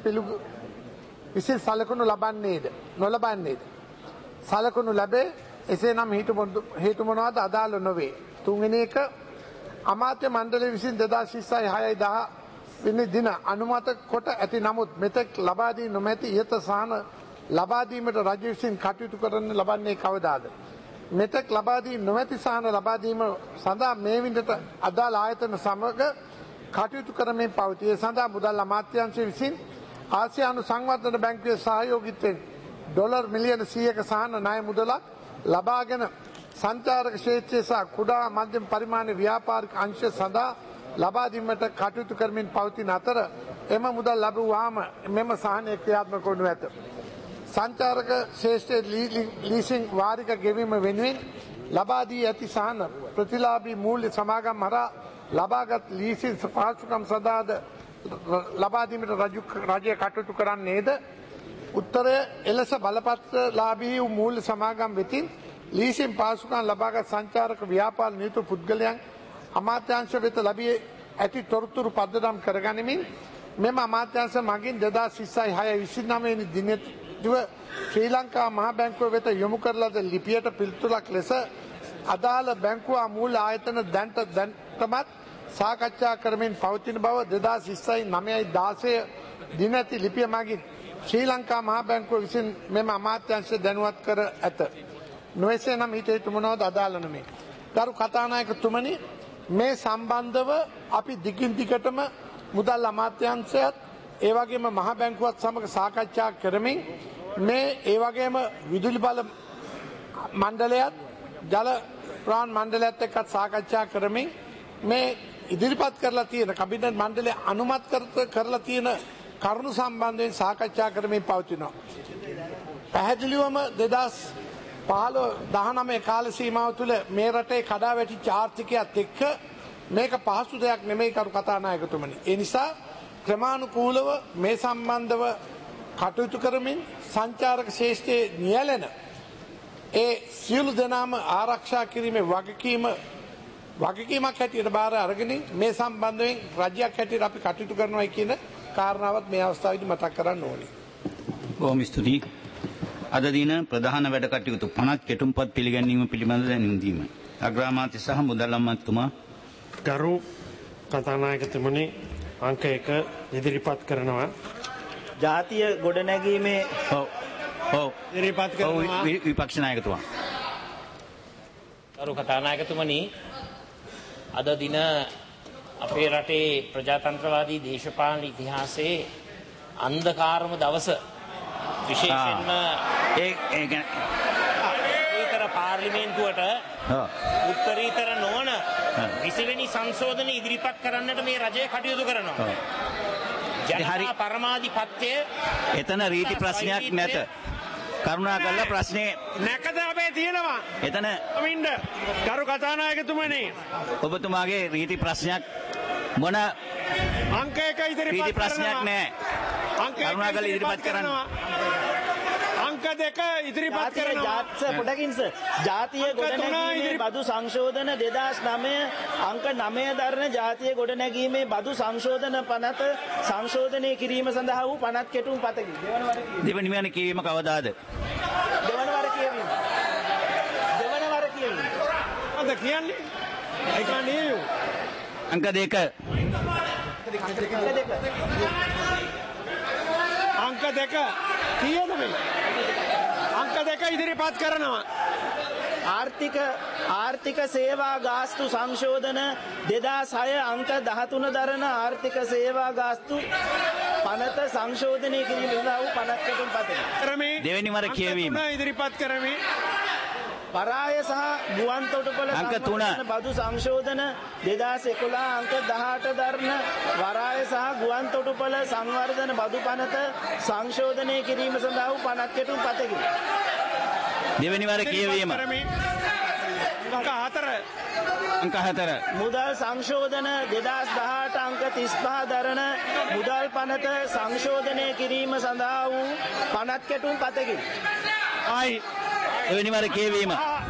විසින් සලකනු නොලබන්නේද. සලකනු ලැබේ. එසේනම් හේතු මොනවාද අදාළ නොවේ. තුන්වෙනි එක අමාත්‍ය මණ්ඩලය විසින් 2026 වෙනි දින අනුමත කොට ඇති නමුත් මෙතෙක් ලබා දී නොමැති ඉහත සහන ලබා දීමට රජය විසින් කටයුතු කරන්න ලබන්නේ කවදාද? මෙතෙක් ලබා දී නොමැති සහන ලබා දීම සඳහා මේ විදිහට අදාළ ආයතන සමග කටයුතු කරමින් පවතී. ඒ සඳහා මුදල් අමාත්‍යාංශය විසින් ආසියානු සංවර්ධන බැංකුවේ සහයෝගිත්වයෙන් ඩොලර් මිලියන 100ක සහන ණය මුදලක් ලබාගෙන සංචාරක ක්ෂේත්‍රයේ සහ කුඩා මධ්‍යම පරිමාණ ව්‍යාපාරික අංශ සඳහා ලබා දීමට කටයුතු කරමින් පවතින අතර එම මුදල් ලැබුවාම මෙම සහනය ක්‍රියාත්මක වනු ඇත. සංචාරක ශ්‍රේෂ්ඨ ලීසිං වාරික ගෙවීම වෙනුවෙන් ලබා දී ඇති සහන ප්‍රතිලාභී මූල්‍ය සමාගම් හරහා ලබාගත් ලීසිං පහසුකම් සඳහාද ලබා දීමට රජය කටයුතු කරන්නේද? උත්තරය එලෙස බලපත්‍රලාභී වූ මූල්‍ය සමාගම් වෙතින් ලීසිං පහසුකම් ලබාගත් සංචාරක ව්‍යාපාර නියුතු පුද්ගලයන් අමාත්‍යාංශ වෙත ලැබී ඇති තොරතුරු පදනම් කරගනිමින් මෙම අමාත්‍යාංශ මගින් 2026 වෙනි දිනේදී ශ්‍රී ලංකා මහා බැංකුව වෙත යොමු කරලද ලිපියට පිළිතුරක් ලෙස අදාළ බැංකුව මූල්‍ය ආයතන දැන්ටමත් සාකච්ඡා කරමින් පවතින බව 2026 දිනති ලිපිය මගින් ශ්‍රී ලංකා මහා බැංකුව විසින් මෙම අමාත්‍යාංශය දැනුවත් කර ඇත. නොවේසේ නම් ඊට හේතු මොනවද අදාළ නෙමේ. ගරු කතානායකතුමනි, මේ සම්බන්ධව අපි දිගින් දිගටම මුදල් අමාත්‍යාංශයත් ඒ වගේම මහා බැංකුවත් සමග සාකච්ඡා කරමින් මේ ඒ වගේම විදුලි බල මණ්ඩලයත් ජල ප්‍රාණ මණ්ඩලයත් එක්කත් සාකච්ඡා කරමින් මේ ඉදිරිපත් කරලා තියෙන කැබිනට් මණ්ඩලය අනුමත කරලා තියෙන කරුණු සම්බන්ධයෙන් සාකච්ඡා කරමින් පවතිනවා. පැහැදිලිවම 2015-19 කාල සීමාව තුළ මේ රටේ කඩා වැටිච්ච ආර්ථිකයත් එක්ක මේක පහසු දෙයක් නෙමෙයි කරු කතානායකතුමනි. ඒ නිසා ක්‍රමානුකූලව මේ සම්බන්ධව කටයුතු කරමින් සංචාරක ශේෂ්ඨයේ නියැලෙන ඒ සියලු දෙනාම ආරක්ෂා කිරීමේ වගකීමක් හැටියට බාර අරගෙන මේ සම්බන්ධයෙන් රජයක් හැටියට අපි කටයුතු කරනවා කියන කාරණාවත් මේ අවස්ථාවේදී මතක් කරන්න ඕනේ. බොහොම ස්තුතියි. අද දින ප්‍රධාන වැඩ කටයුතු 50 කෙටුම්පත් පිළිගැනීම පිළිබඳ දැනුම් දීම. අග්‍රාමාත්‍ය සහ මුදල් අමාත්‍යතුමා. ගරු කතානායකතුමනි, අංක 1 ඉදිරිපත් කරනවා. ජාතිය ගොඩනැගීමේ ඉදිරිපත් කරනවා විපක්ෂ නායකතුමා. ගරු කතානායකතුමනි, අද දින අපේ රටේ ප්‍රජාතන්ත්‍රවාදී දේශපාලන ඉතිහාසයේ අන්ධකාරම දවස. විශේෂයෙන්ම උත්තරීතර පාර්ලිමේන්තුවට උත්තරීතර නොවන 20 වෙනි සංශෝධන ඉදිරිපත් කරන්නට මේ රජය කටයුතු කරනවා. ජනතා පරමාධිපත්‍ය එතන රීති ප්‍රශ්නයක් නැත. කරුණා කරලා ප්‍රශ්නේ නැකත අපේ තියෙනවා. එතන අමින්ද ගරු කතානායකතුමනි ඔබතුමාගේ රීති ප්‍රශ්නයක් මොන අංක 1 ඉදිරිපත් රීති ප්‍රශ්නයක් කරනවා. නෑ. අංක 1 කරුණා කරලා ඉදිරිපත් කරන්න. අංක 2 ඉදිරිපත් කරනවා. පොඩකින්ස ජාතිය ගොඩනැගීමේ බදු සංශෝධන 2009 අංක 9 දරන ජාතිය ගොඩනැගීමේ බදු සංශෝධන පනත සංශෝධනය කිරීම සඳහා වූ පනත් කෙටුම් පතකි. දෙවනි වන කියවීම කවදාද? දෙවන වර කියවීම. අද කියන්නේ ඒක නෙවෙයි. අංක 2 අංක 2 කීයද මේ? අංක 2 ඉදිරිපත් කරනවා. ආර්ථික සේවා ගාස්තු සංශෝධන 2006 අංක 13 දරන ආර්ථික සේවා ගාස්තු පනත සංශෝධනය කිරීම සඳහා වූ පනත් කෙටුම් පතකි. දෙවෙනි වර කියවීම. ඉදිරිපත් කරමි. පරාය සහ ගුවන් තොටුපළ අංක 3 බදු සංශෝධන 2011 අංක 18 දරන වරාය සහ ගුවන් තොටුපළ සංවර්ධන බදු පනත සංශෝධනය කිරීම සඳහා වූ පනත් කෙටුම් පතකි. දෙවෙනි වර කියවීම. අංක 4 මුදල් සංශෝධන 2018 අංක 35 දරන මුදල් පනත සංශෝධනය කිරීම සඳහා වූ පනත් කෙටුම් පතකි. දෙවෙනි වර කියවීම.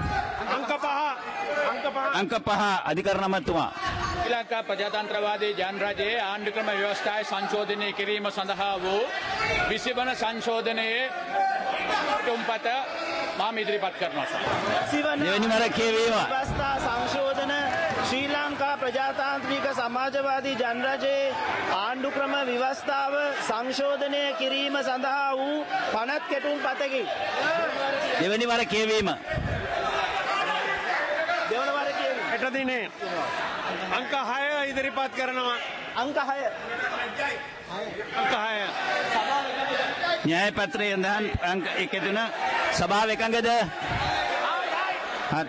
අංක 5 අධිකරණ අමාත්‍යතුමා. ශ්‍රී ලංකා ප්‍රජාතන්ත්‍රවාදී ජනරජයේ ආණ්ඩුක්‍රම ව්‍යවස්ථාවේ සංශෝධනය කිරීම සඳහා වූ 20 වන සංශෝධනයේ තුම්පත මම ඉදිරිපත් කරනවා. දෙවෙනි වර කියවීම. ව්‍යවස්ථා සංශෝධන ශ්‍රී ලංකා ප්‍රජාතාන්ත්‍රික සමාජවාදී ජනරජයේ ආණ්ඩුක්‍රම ව්‍යවස්ථාව සංශෝධනය කිරීම සඳහා වූ පනත් කෙටුම් පතකි. දෙවෙනි වර කියවීම. දෙවන වර කියවීම. හෙට දිනේ අංක 6 ඉදිරිපත් කරනවා. අංක 6 න්‍යාය පත්‍රයේ ඉඳන් අංක 1 තුන සභාව එකඟද? හරි.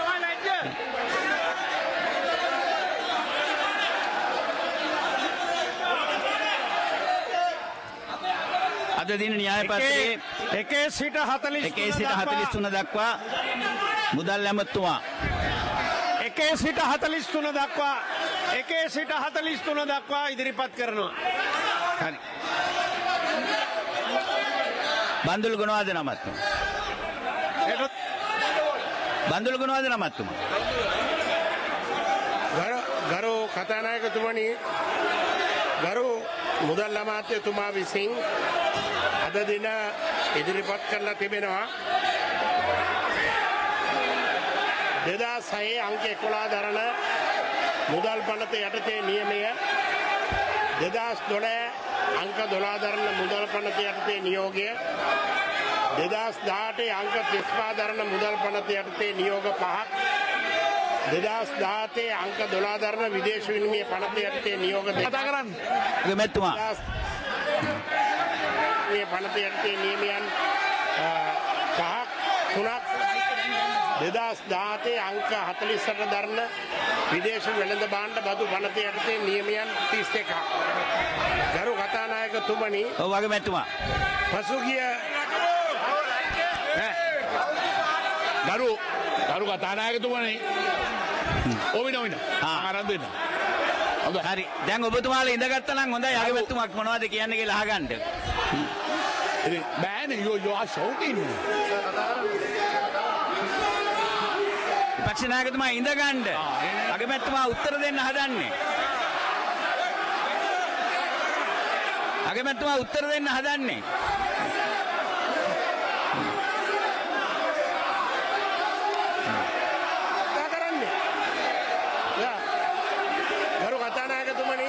අද දින න්‍යාය පත්‍රයේ 1 සිට 43 දක්වා මුදල් ඇමතුමා 1 සිට 43 දක්වා 1 සිට 43 දක්වා ඉදිරිපත් කරනවා. හරි. බන්දුල් ගුණවර්ධන අමාත්‍යතුමා. බන්දුල් ගුණවර්ධන අමාත්‍යතුමා. ගරු කතානායකතුමනි, ගරු මුදල් අමාත්‍යතුමා විසින් අද දින ඉදිරිපත් කරලා තිබෙනවා 2006 අංක 11 දරන මුදල් පනත යටතේ නියමය 2012 අංක 12 දරන මුදල් පනත යටතේ නියෝගය 2018 අංක 35 දරන මුදල් පනත යටතේ නියෝග 5ක් 2017 අංක 12 දරන විදේශ විනිමය පනත යටතේ නියෝග 2ක් කතා කරන්න. මෙතුමා මේ පනත යටතේ නියමයන් 5ක් 3ක් 2017 අංක 48 දරන විදේශ වෙළඳ භාණ්ඩ බදු පනත යටතේ නියමයන් 31ක්. ගරු කතානායකතුමනි, ඔව් වගේ මෙතුමා. පසුගිය ගරු කතානායකතුමනි ඔවින ආරම්භ වෙන්න. හරි. දැන් ඔබතුමාලා ඉඳගත්තා නම් හොඳයි. අගේ මෙතුමා මොනවද කියන්නේ කියලා අහගන්න. බෑනේ you are shouting. පක්ෂ නායකතුමා ඉඳගන්න. අගේ මෙතුමා උත්තර දෙන්න හදන්නේ. අගේ මෙතුමා උත්තර දෙන්න හදන්නේ. ගරු කතානායකතුමනි,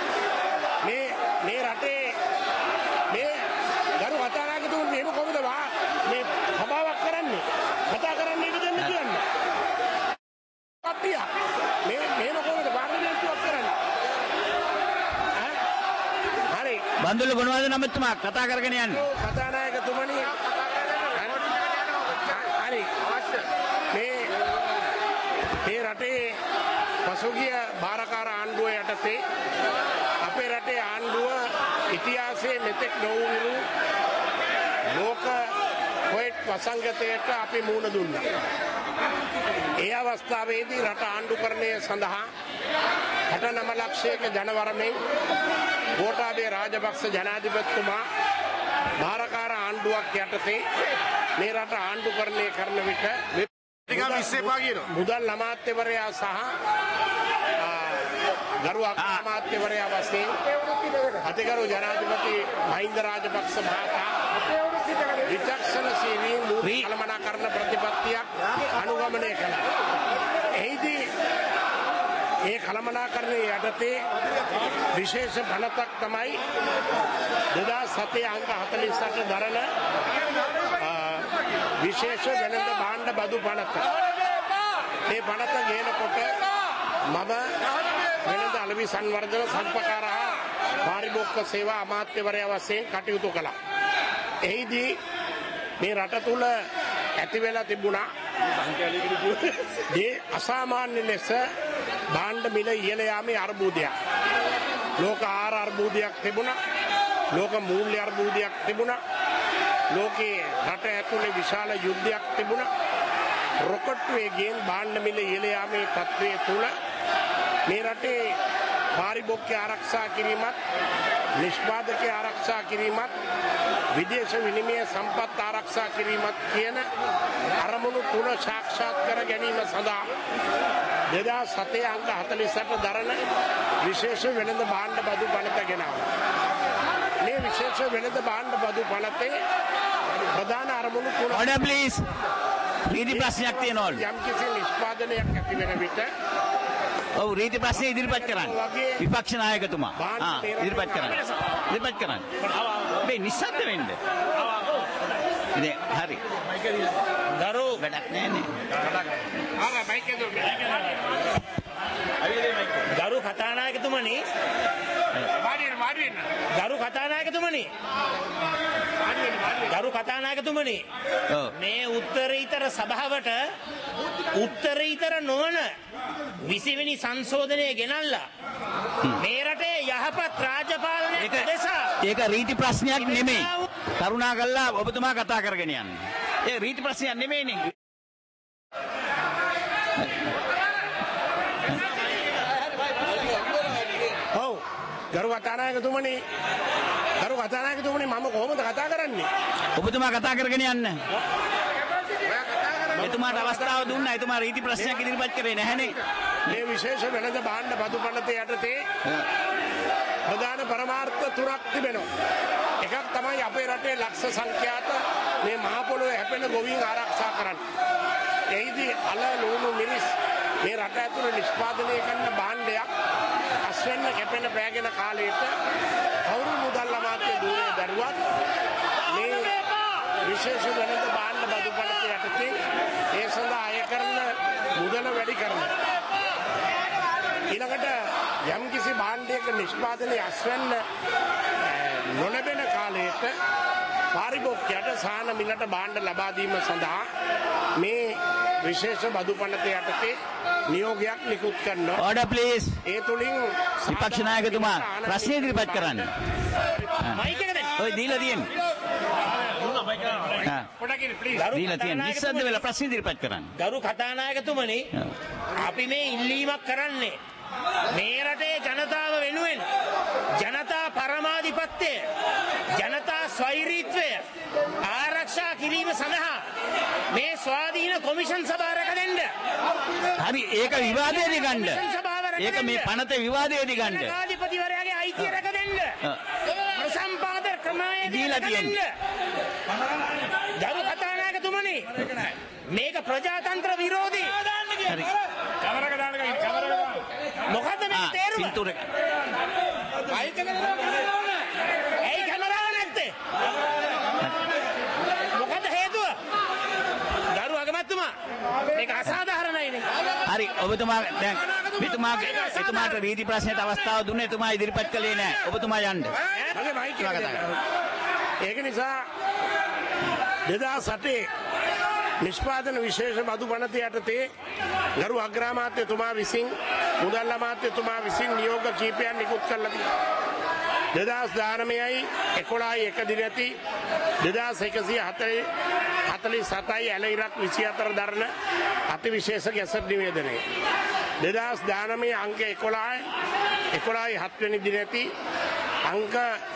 මේ රටේ මේ ගරු කතානායකතුමනි මේක කොහොමද මේ සභාවක් කරන්නේ? කතා කරන්න ඉඩ දෙන්න කියන්නේ. කට්ටිය මේක කොහොමද පාර්ලිමේන්තුවක් කරන්නේ? හරි. බන්දුල ගුණවර්ධන අමාත්‍යතුමා කතා කරගෙන යන්න. කතානායකතුමනි, හරි. මේ රටේ පසුගිය භාරකාර ආණ්ඩුව යටතේ අපේ රටේ ආණ්ඩුව ඉතිහාසයේ මෙතෙක් නොවුණු ලෝක කොහෙන් වසංගතයට අපි මුහුණ දුන්නා. ඒ අවස්ථාවේදී රට ආණ්ඩුකරණය සඳහා 69 ලක්ෂයක ජනවරමෙන් ගෝඨාභය රාජපක්ෂ ජනාධිපතිතුමා භාරකාර ආණ්ඩුවක් යටතේ මේ රට ආණ්ඩුකරණය කරන විට මුදල් අමාත්‍යවරයා සහ ගරු අමාත්‍යවරයා වශයෙන් අතිගරු ජනාධිපති මහින්ද රාජපක්ෂ මහතා විචක්ෂණශීලී කළමනාකරණ ප්‍රතිපත්තියක් අනුගමනය කළා. එහිදී ඒ කළමනාකරණයේ යටතේ විශේෂ පනතක් තමයි 2007 අංක 48 දරන විශේෂ වෙළඳ භාණ්ඩ බදු පනත. මේ පනත ගේනකොට මම වෙළඳ අලෙවි සංවර්ධන සම්පකාර හා පාරිභෝගික සේවා අමාත්‍යවරයා වශයෙන් කටයුතු කළා. එහිදී මේ රට තුල ඇති වෙලා තිබුණා අසාමාන්‍ය ලෙස භාණ්ඩ මිල ඉහළ යාමේ අර්බුදයක්. ලෝක ආහාර අර්බුදයක් තිබුණා. ලෝක මූල්‍ය අර්බුදයක් තිබුණා. ලෝකේ රට ඇතුලේ විශාල යුද්ධයක් තිබුණා. රොකට් වේගයෙන් භාණ්ඩ මිල ඉහළ යාමේ තත්ත්වයේ තුල මේ රටේ පාරිභෝගික ආරක්ෂා කිරීමත් නිෂ්පාදක ආරක්ෂා කිරීමත් විදේශ විනිමය සම්පත් ආරක්ෂා කිරීමත් කියන අරමුණු තුන සාක්ෂාත් කර ගැනීම සඳහා 2007 අංක 48 දරන විශේෂ වෙළඳ භාණ්ඩ බදු පනත ගෙනාවා. මේ විශේෂ වෙළඳ භාණ්ඩ බදු පනතේ ප්‍රධාන අරමුණු තුන order please රීති ප්‍රශ්නයක් තියෙනවලු. යම් කිසි නිෂ්පාදනයක් ඇති වෙන විට ඔව් රීති ප්‍රශ්නේ ඉදිරිපත් කරන්න. විපක්ෂ නායකතුමා. ඉදිරිපත් කරන්න. ඉදිරිපත් කරන්න. මේ නිස්සද්ද වෙන්න. ඉතින් හරි. ගරු වැඩක් නෑනේ. ගරු කතානායකතුමනි ගරු කතානායකතුමනි මේ උත්තරීතර සභාවට උත්තරීතර නොවන 20 වෙනි සංශෝධනය ගෙනල්ලා මේ රටේ යහපත් රාජපාලනය දෙසා ඒක රීති ප්‍රශ්නයක් නෙමෙයි. කරුණාකරලා ඔබතුමා කතා කරගෙන යන්න. ඒ රීති ප්‍රශ්නයක් නෙමෙයිනේ. ඔව් ගරු කතානායකතුමනි මම කොහොමද කතා කරන්නේ? ඔබතුමා කතා කරගෙන යන්න. එතුමාට අවස්ථාව දුන්නා. එතුමා රීති ප්‍රශ්නයක් ඉදිරිපත් කරේ නැහැනේ. මේ විශේෂ වෙළඳ භාණ්ඩ බදු පනතේ යටතේ ප්‍රධාන පරමාර්ථ තුනක් තිබෙනවා. එකක් තමයි අපේ රටේ ලක්ෂ සංඛ්‍යාත මේ මහ පොළොවේ හැපෙන ගොවීන් ආරක්ෂා කරන්න. එහිදී අල ලුණු මිරිස් මේ රට ඇතුළේ නිෂ්පාදනය කරන භාණ්ඩයක් අස්වැන්න කැපෙන පෑගෙන කාලයට කවුරු මුදල් අමාත්‍ය ධූරය දරුවත් මේ විශේෂ වෙළඳ භාණ්ඩ බදු පනත යටතේ ඒ සඳහා අය කරන මුදල වැඩි කරනවා. ඊළඟට යම් කිසි භාණ්ඩයක නිෂ්පාදනයේ අස්වැන්න නොලැබෙන කාලයට පාරිභෝගිකයට සාන මිලට භාණ්ඩ ලබා දීම සඳහා මේ විශේෂ බදු පනත යටතේ නියෝගයක් නිකුත් කරනවා. order please. ඒ තුලින් විපක්ෂ නායකතුමා ප්‍රශ්න ඉදිරිපත් කරන්න. මයික් එක දෙන්න. ඔය දීලා තියෙන්නේ. දීලා තියෙන්නේ. නිස්සද්ද වෙලා ප්‍රශ්න ඉදිරිපත් කරන්න. ගරු කතානායකතුමනි අපි මේ ඉල්ලීමක් කරන්නේ මේ රටේ ජනතාව වෙනුවෙන් ජනතා පරමාධිපත්‍යය ජනතා ස්වෛරීත්වය ආරක්ෂා කිරීම සඳහා මේ ස්වාධීන කොමිෂන් සභාව රැක දෙන්න. හරි ඒක විවාදයේදී ගන්න. ඒක මේ පනත විවාදයේදී ගන්න. ජනාධිපතිවරයාගේ අයිතිය රැක දෙන්න. ප්‍රසම්පාද ක්‍රමයේ දීලා තියෙන්නේ. ගරු කතානායකතුමනි මේක ප්‍රජාතන්ත්‍ර විරෝධී. හරි. කවරක දාන්න ගිහින් කවරක මොකද්ද මේ තේරුම? පින්තූර එක. මයික් එක දෙන්න. ඇයි කැමරාව නැත්තේ? මොකද හේතුව? ගරු අගමැතිතුමා මේක අසාධාරණයිනේ. හරි ඔබතුමා දැන් එතුමාට රීති ප්‍රශ්නයට අවස්ථාව දුන්නේ. එතුමා ඉදිරිපත් කළේ නැහැ. ඔබතුමා යන්න. මගේ මයික් එක දෙන්න. ඒක නිසා 2008 නිෂ්පාදන විශේෂ බදු පනත යටතේ ගරු අග්‍රාමාත්‍යතුමා විසින් මුදල් අමාත්‍යතුමා විසින් නියෝග කීපයක් නිකුත් කළා තියෙනවා. 2019යි 11යි එක දිනති 2140 47යි ඇලයිරක් 24 දරන අතිවිශේෂ ගැසට් නිවේදනය 2019 අංක 11යි 7 වෙනි දිනේදී අංක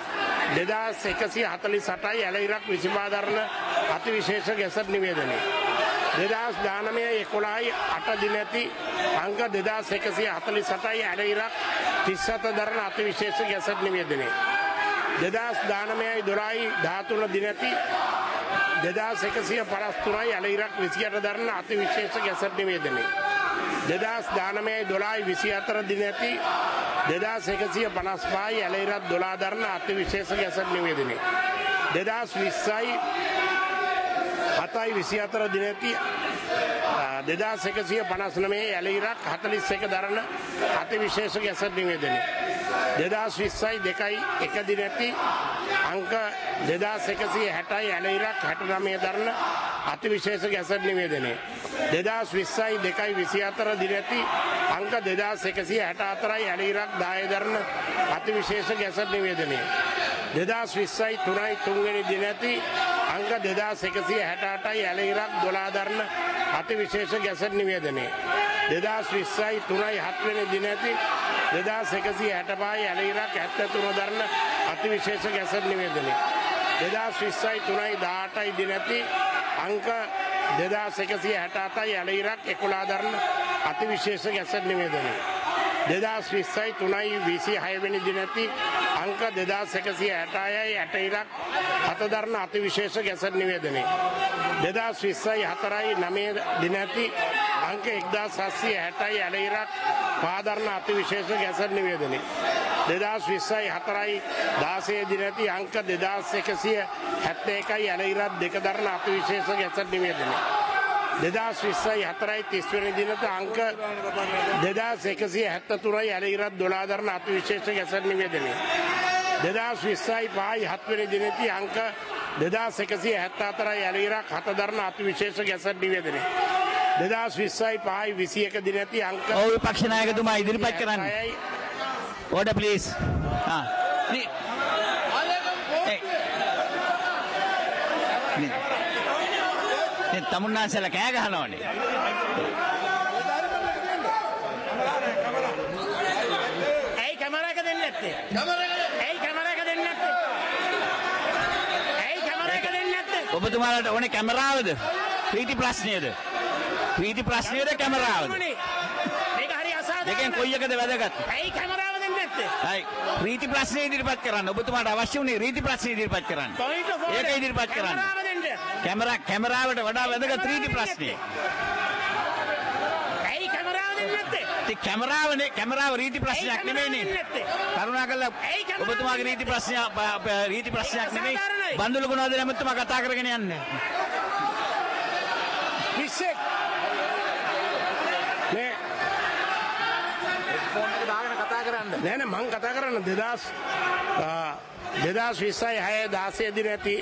2148යි ඇලයිරක් 25 දරන අතිවිශේෂ ගැසට් නිවේදනය 2019 11යි 8 දිනේදී අංක 2148යි ඇලයිරක් 37 දරන අතිවිශේෂ ගැසට් නිවේදනය 2019යි 12යි 13 දිනේදී 2153යි ඇලයිරක් 28 දරන අතිවිශේෂ ගැසට් නිවේදනය 2019යි 12යි 24 දිනේදී 2155යි ඇලයිරක් 12 දරන අතිවිශේෂ ගැසට් නිවේදනය 2020යි 7යි 24 දිනේදී 2159 ඇලයිරක් 41 දරන අතිවිශේෂ ගැසට් නිවේදනය 2020යි 2යි 1 දිනේදී අංක 2160යි ඇලයිරක් 69 දරන අතිවිශේෂ ගැසට් නිවේදනය 2020යි 2යි 24 දිනේදී අංක 2164යි ඇලයිරක් 10 දරන අතිවිශේෂ ගැසට් නිවේදනය 2020යි 3යි 3 වෙනි දිනේදී අංක 2168යි ඇලයිරක් 12 දරන අතිවිශේෂ ගැසට් නිවේදනය 2020යි 3යි 7 වෙනි දිනේදී 2165යි ඇලයිරක් 73 දරන අතිවිශේෂ ගැසට් නිවේදනය 2020යි 3යි 18යි දිනේදී අංක 2167යි ඇලයිරක් 11 දරන අතිවිශේෂ ගැසට් නිවේදනය 2020යි 3යි 26 වෙනි දිනේදී අංක 2160යි ඇටයිරක් 7 දරන අතිවිශේෂ ගැසට් නිවේදනය 2020යි 4යි 9 දිනේදී අංක 1760යි ඇලයිරක් 5 දරන අතිවිශේෂ ගැසට් නිවේදනය 2020යි 4යි 16 දිනේදී අංක 2171යි ඇලයිරක් 2 දරන අතිවිශේෂ ගැසට් නිවේදනය 2020යි 4යි 30 වෙනි දිනට අංක 2173යි ඇලයිරක් 12 දරන අතිවිශේෂ ගැසට් නිවේදනය 2020යි 5යි 7 වෙනි දිනේදී අංක 2174යි ඇලයිරක් 7 දරන අතිවිශේෂ ගැසට් නිවේදනය 2020යි 5යි 21 දිනේදී අංක ඔව් විපක්ෂ නායකතුමා ඉදිරිපත් කරන්න. Order please. තමුන්නාන්සලා කෑ ගහනවනේ. ඇයි කැමරා එක දෙන්නේ නැත්තේ? ඇයි කැමරා එක දෙන්නේ නැත්තේ? ඇයි කැමරා එක දෙන්නේ නැත්තේ? ඔබතුමාලට ඕනේ කැමරාවද? ප්‍රීති ප්‍රශ්නයද? ප්‍රීති ප්‍රශ්නයද කැමරාවද? මේක හරි අසාධාරණයි. දෙකෙන් කොයි එකද වැදගත්? ඇයි කැමරාව දෙන්නේ නැත්තේ? හයි. ප්‍රීති ප්‍රශ්නේ ඉදිරිපත් කරන්න. ඔබතුමාට අවශ්‍ය වුණේ ප්‍රීති ප්‍රශ්නේ ඉදිරිපත් කරන්න. ඒක ඉදිරිපත් කරන්න. කැමරාවට වඩා වැදගත් ප්‍රීති ප්‍රශ්නේ. ඇයි කැමරාව දෙන්නේ නැත්තේ? ඉතින් කැමරාව රීති ප්‍රශ්නයක් නෙමෙයිනේ. කරුණාකරලා ඔබතුමාගේ රීති ප්‍රශ්නයක් නෙමෙයි. බන්දුල ගුණාද නැමතුමා කතා කරගෙන යන්නේ. විශේෂ නේ ෆෝන් එක දාගෙන කතා කරන්න. නෑ මං කතා කරන්න 2020යි 6 16 දිනේදී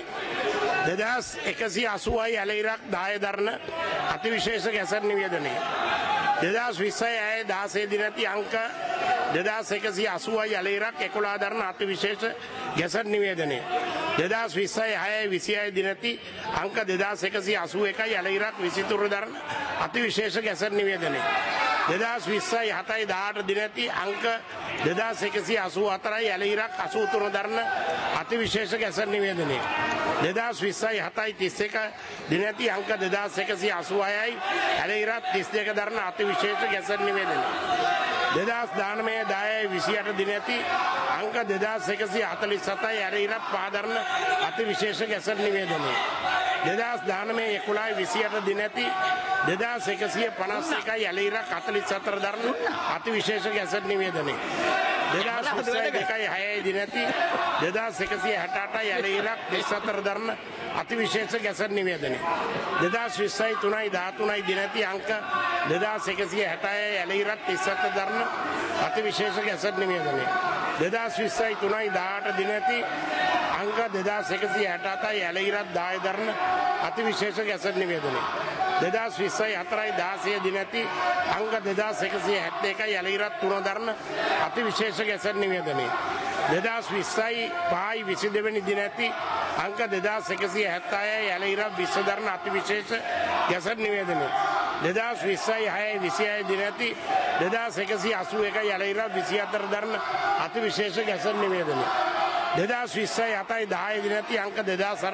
2180යි ඇලයිරක් 10 දරන අතිවිශේෂ ගැසට් නිවේදනය 2020යි 16 දිනේදී අංක 2180යි ඇලයිරක් 11 දරන අතිවිශේෂ ගැසට් නිවේදනය 2020යි 26 දිනේදී අංක 2181යි ඇලයිරක් 23 දරන අතිවිශේෂ ගැසට් නිවේදනය 2020යි 7යි 18 දිනේදී අංක 2184යි ඇලයිරක් 83 දරන අතිවිශේෂ ගැසට් නිවේදනය 2020යි 7යි 31 දිනේදී අංක 2186යි ඇලයිරක් 32 දරන අතිවිශේෂ ගැසට් නිවේදනය 2019 10යි 28 දිනේදී අංක 2147යි ඇලයිරක් 5 දරන අතිවිශේෂ ගැසට් නිවේදනය 2019 11යි 28 දිනේදී 2151යි ඇලයිරක් 44 දරන අතිවිශේෂ ගැසට් නිවේදනය 2022යි 6යි දිනේදී 2168යි ඇලයිරක් 34 දරන අතිවිශේෂ ගැසට් නිවේදනය 2020යි 3යි 13යි දිනේදී අංක 2160යි ඇලයිරක් 37 දරන අතිවිශේෂ ගැසට් නිවේදනය 2020යි 3යි 18 දිනේදී අංක 2167යි ඇලයිරක් 10 දරන අතිවිශේෂ ගැසට් නිවේදනය 2020යි 4යි 16 දිනේදී අංක 2171යි ඇලයිරක් 3 දරන අතිවිශේෂ ගැසට් නිවේදනය 2020යි 5යි 22 වෙනි දිනේදී අංක 2176 යලහිර විශ්වධර්ණ අතිවිශේෂ ගැසට් නිවේදනය 2020 6 දින ඇති 2181 යලහිර 24 දරන අතිවිශේෂ ගැසට් නිවේදනය 2020 7 10 දින ඇති අංක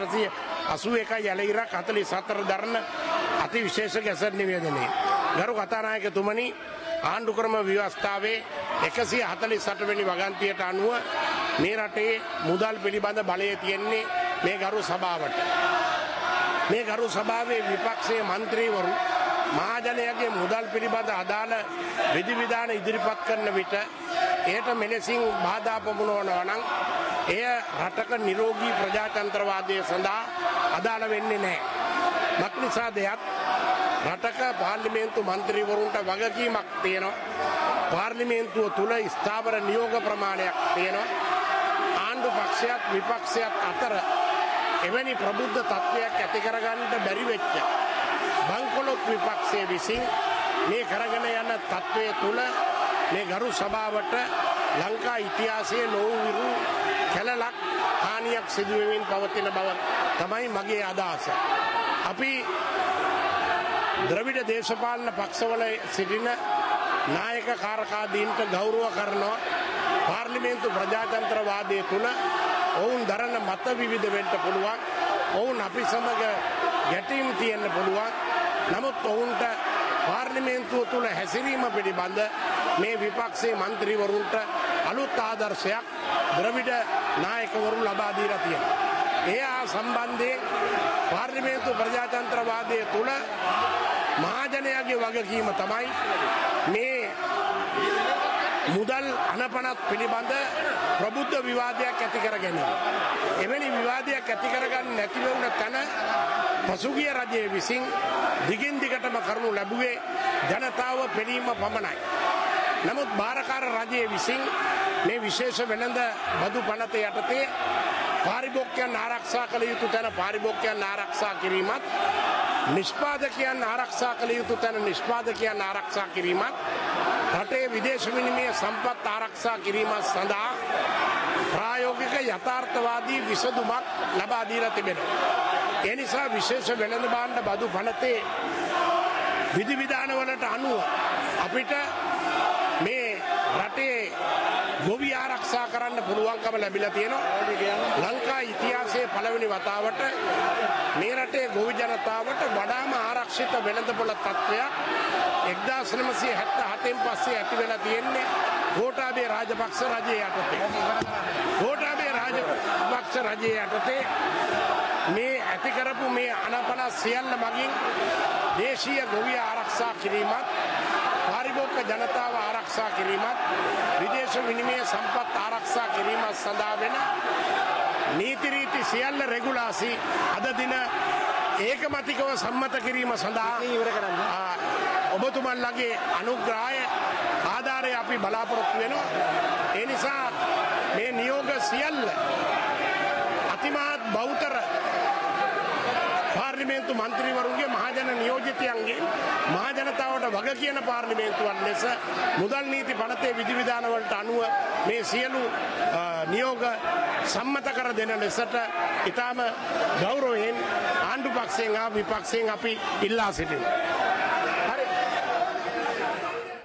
2481 යලහිර 44 දරන අතිවිශේෂ ගැසට් නිවේදනය ගරු කතානායකතුමනි ආණ්ඩු ක්‍රම ව්‍යවස්ථාවේ 148 වෙනි වගන්තියට අනුව මේ රටේ මුදල් පිළිබඳ බලය තියෙන්නේ මේ ගරු සභාවට. මේ ගරු සභාවේ විපක්ෂයේ മന്ത്രിවරු මහජනයාගේ මුදල් පිළිබඳ අදාළ විධිවිධාන ඉදිරිපත් කරන විට එයට මෙලෙසින් බාධා පමුණවනවා නම් එය රටක නිරෝගී ප්‍රජාතන්ත්‍රවාදය සඳහා අදාළ වෙන්නේ නැහැ. මක්නිසාද යත් රටක පාර්ලිමේන්තු මන්ත්‍රීවරුන්ට වගකීමක් තියෙනවා. පාර්ලිමේන්තුව තුල ස්ථාවර නියෝග ප්‍රමාණයක් තියෙනවා. ආණ්ඩු පක්ෂයත් විපක්ෂයත් අතර එවැනි ප්‍රබුද්ධ තත්ත්වයක් ඇති කරගන්න බැරි වෙච්ච බංකොලොත් විපක්ෂයේ විසින් මේ කරගෙන යන තත්ත්වය තුල මේ ගරු සභාවට ලංකා ඉතිහාසයේ නොවිරු කැලලක් හානියක් සිදු වෙමින් පවතින බව තමයි මගේ අදහස. අපි ද්‍රවිඩ දේශපාලන පක්ෂවල සිටින නායක කාරකාදීන්ට ගෞරව කරනවා. පාර්ලිමේන්තු ප්‍රජාතන්ත්‍රවාදයේ තුල ඔවුන් දරන මත විවිධ වෙන්න පුළුවන්. ඔවුන් අපි සමග ගැටීම් තියෙන්න පුළුවන්. නමුත් ඔවුන්ට පාර්ලිමේන්තුව තුල හැසිරීම පිළිබඳ මේ විපක්ෂයේ മന്ത്രിවරුන්ට අලුත් ආදර්ශයක් ද්‍රවිඩ නායකවරු ලබා දීලා තියෙනවා. ඒ සම්බන්ධයෙන් පාර්ලිමේන්තු ප්‍රජාතන්ත්‍රවාදයේ තුල මහජනයාගේ වගකීම තමයි මේ මුදල් අනපනත් පිළිබඳ ප්‍රබුද්ධ විවාදයක් ඇති කර ගැනීම. එවැනි විවාදයක් ඇති කරගන්න නැති වුණ තැන පසුගිය රජයේ විසින් දිගින් දිගටම කරනු ලැබුවේ ජනතාව පෙනීම පමණයි. නමුත් භාරකාර රජයේ විසින් මේ විශේෂ වෙළඳ බදු පනත යටතේ පාරිභෝගිකයන් ආරක්ෂා කළ යුතු තැන පාරිභෝගිකයන් ආරක්ෂා කිරීමත් නිෂ්පාදකයන් ආරක්ෂා කළ යුතු තැන නිෂ්පාදකයන් ආරක්ෂා කිරීමත් රටේ විදේශ විනිමය සම්පත් ආරක්ෂා කිරීම සඳහා ප්‍රායෝගික යථාර්ථවාදී විසඳුමක් ලබා දීලා තිබෙනවා. ඒ නිසා විශේෂ වෙළඳ භාණ්ඩ බදු පනතේ විධිවිධාන වලට අනුව අපිට මේ රටේ ගොවි ආරක්ෂා කරන්න පුළුවන්කම ලැබිලා තියෙනවා. ලංකා ඉතිහාසයේ පළවෙනි වතාවට මේ රටේ ගොවි ජනතාවට වඩාම ආරක්ෂිත වෙළඳපොළ තත්ත්වයක් 1977න් පස්සේ ඇති වෙලා තියෙන්නේ ගෝඨාභය රාජපක්ෂ රජයේ යටතේ. ගෝඨාභය රාජපක්ෂ රජයේ යටතේ මේ ඇති කරපු මේ අනපන සියල්ල මගින් දේශීය ගොවි ආරක්ෂා කිරීමත් පාරිභෝගික ජනතාව ආරක්ෂා කිරීමත් විදේශ විනිමය සම්පත් ආරක්ෂා කිරීමත් සඳහා වෙන නීති රීති සියල්ල රෙගුලාසි අද දින ඒකමතිකව සම්මත කිරීම සඳහා ඔබතුමන්ලගේ අනුග්‍රහය ආධාරය අපි බලාපොරොත්තු වෙනවා. ඒ නිසා මේ නියෝග සියල්ල අතිමහත් බෞතර පාර්ලිමේන්තු මන්ත්‍රීවරුන්ගේ මහජන නියෝජිතයන්ගේ මහජනතාවට වග කියන පාර්ලිමේන්තුවක් ලෙස මුදල් නීති පනතේ විධිවිධාන වලට අනුව මේ සියලු නියෝග සම්මත කර දෙන ලෙසට ඊටම ගෞරවයෙන් ආණ්ඩු පක්ෂයෙන් හා විපක්ෂයෙන් අපි ඉල්ලා සිටිනවා.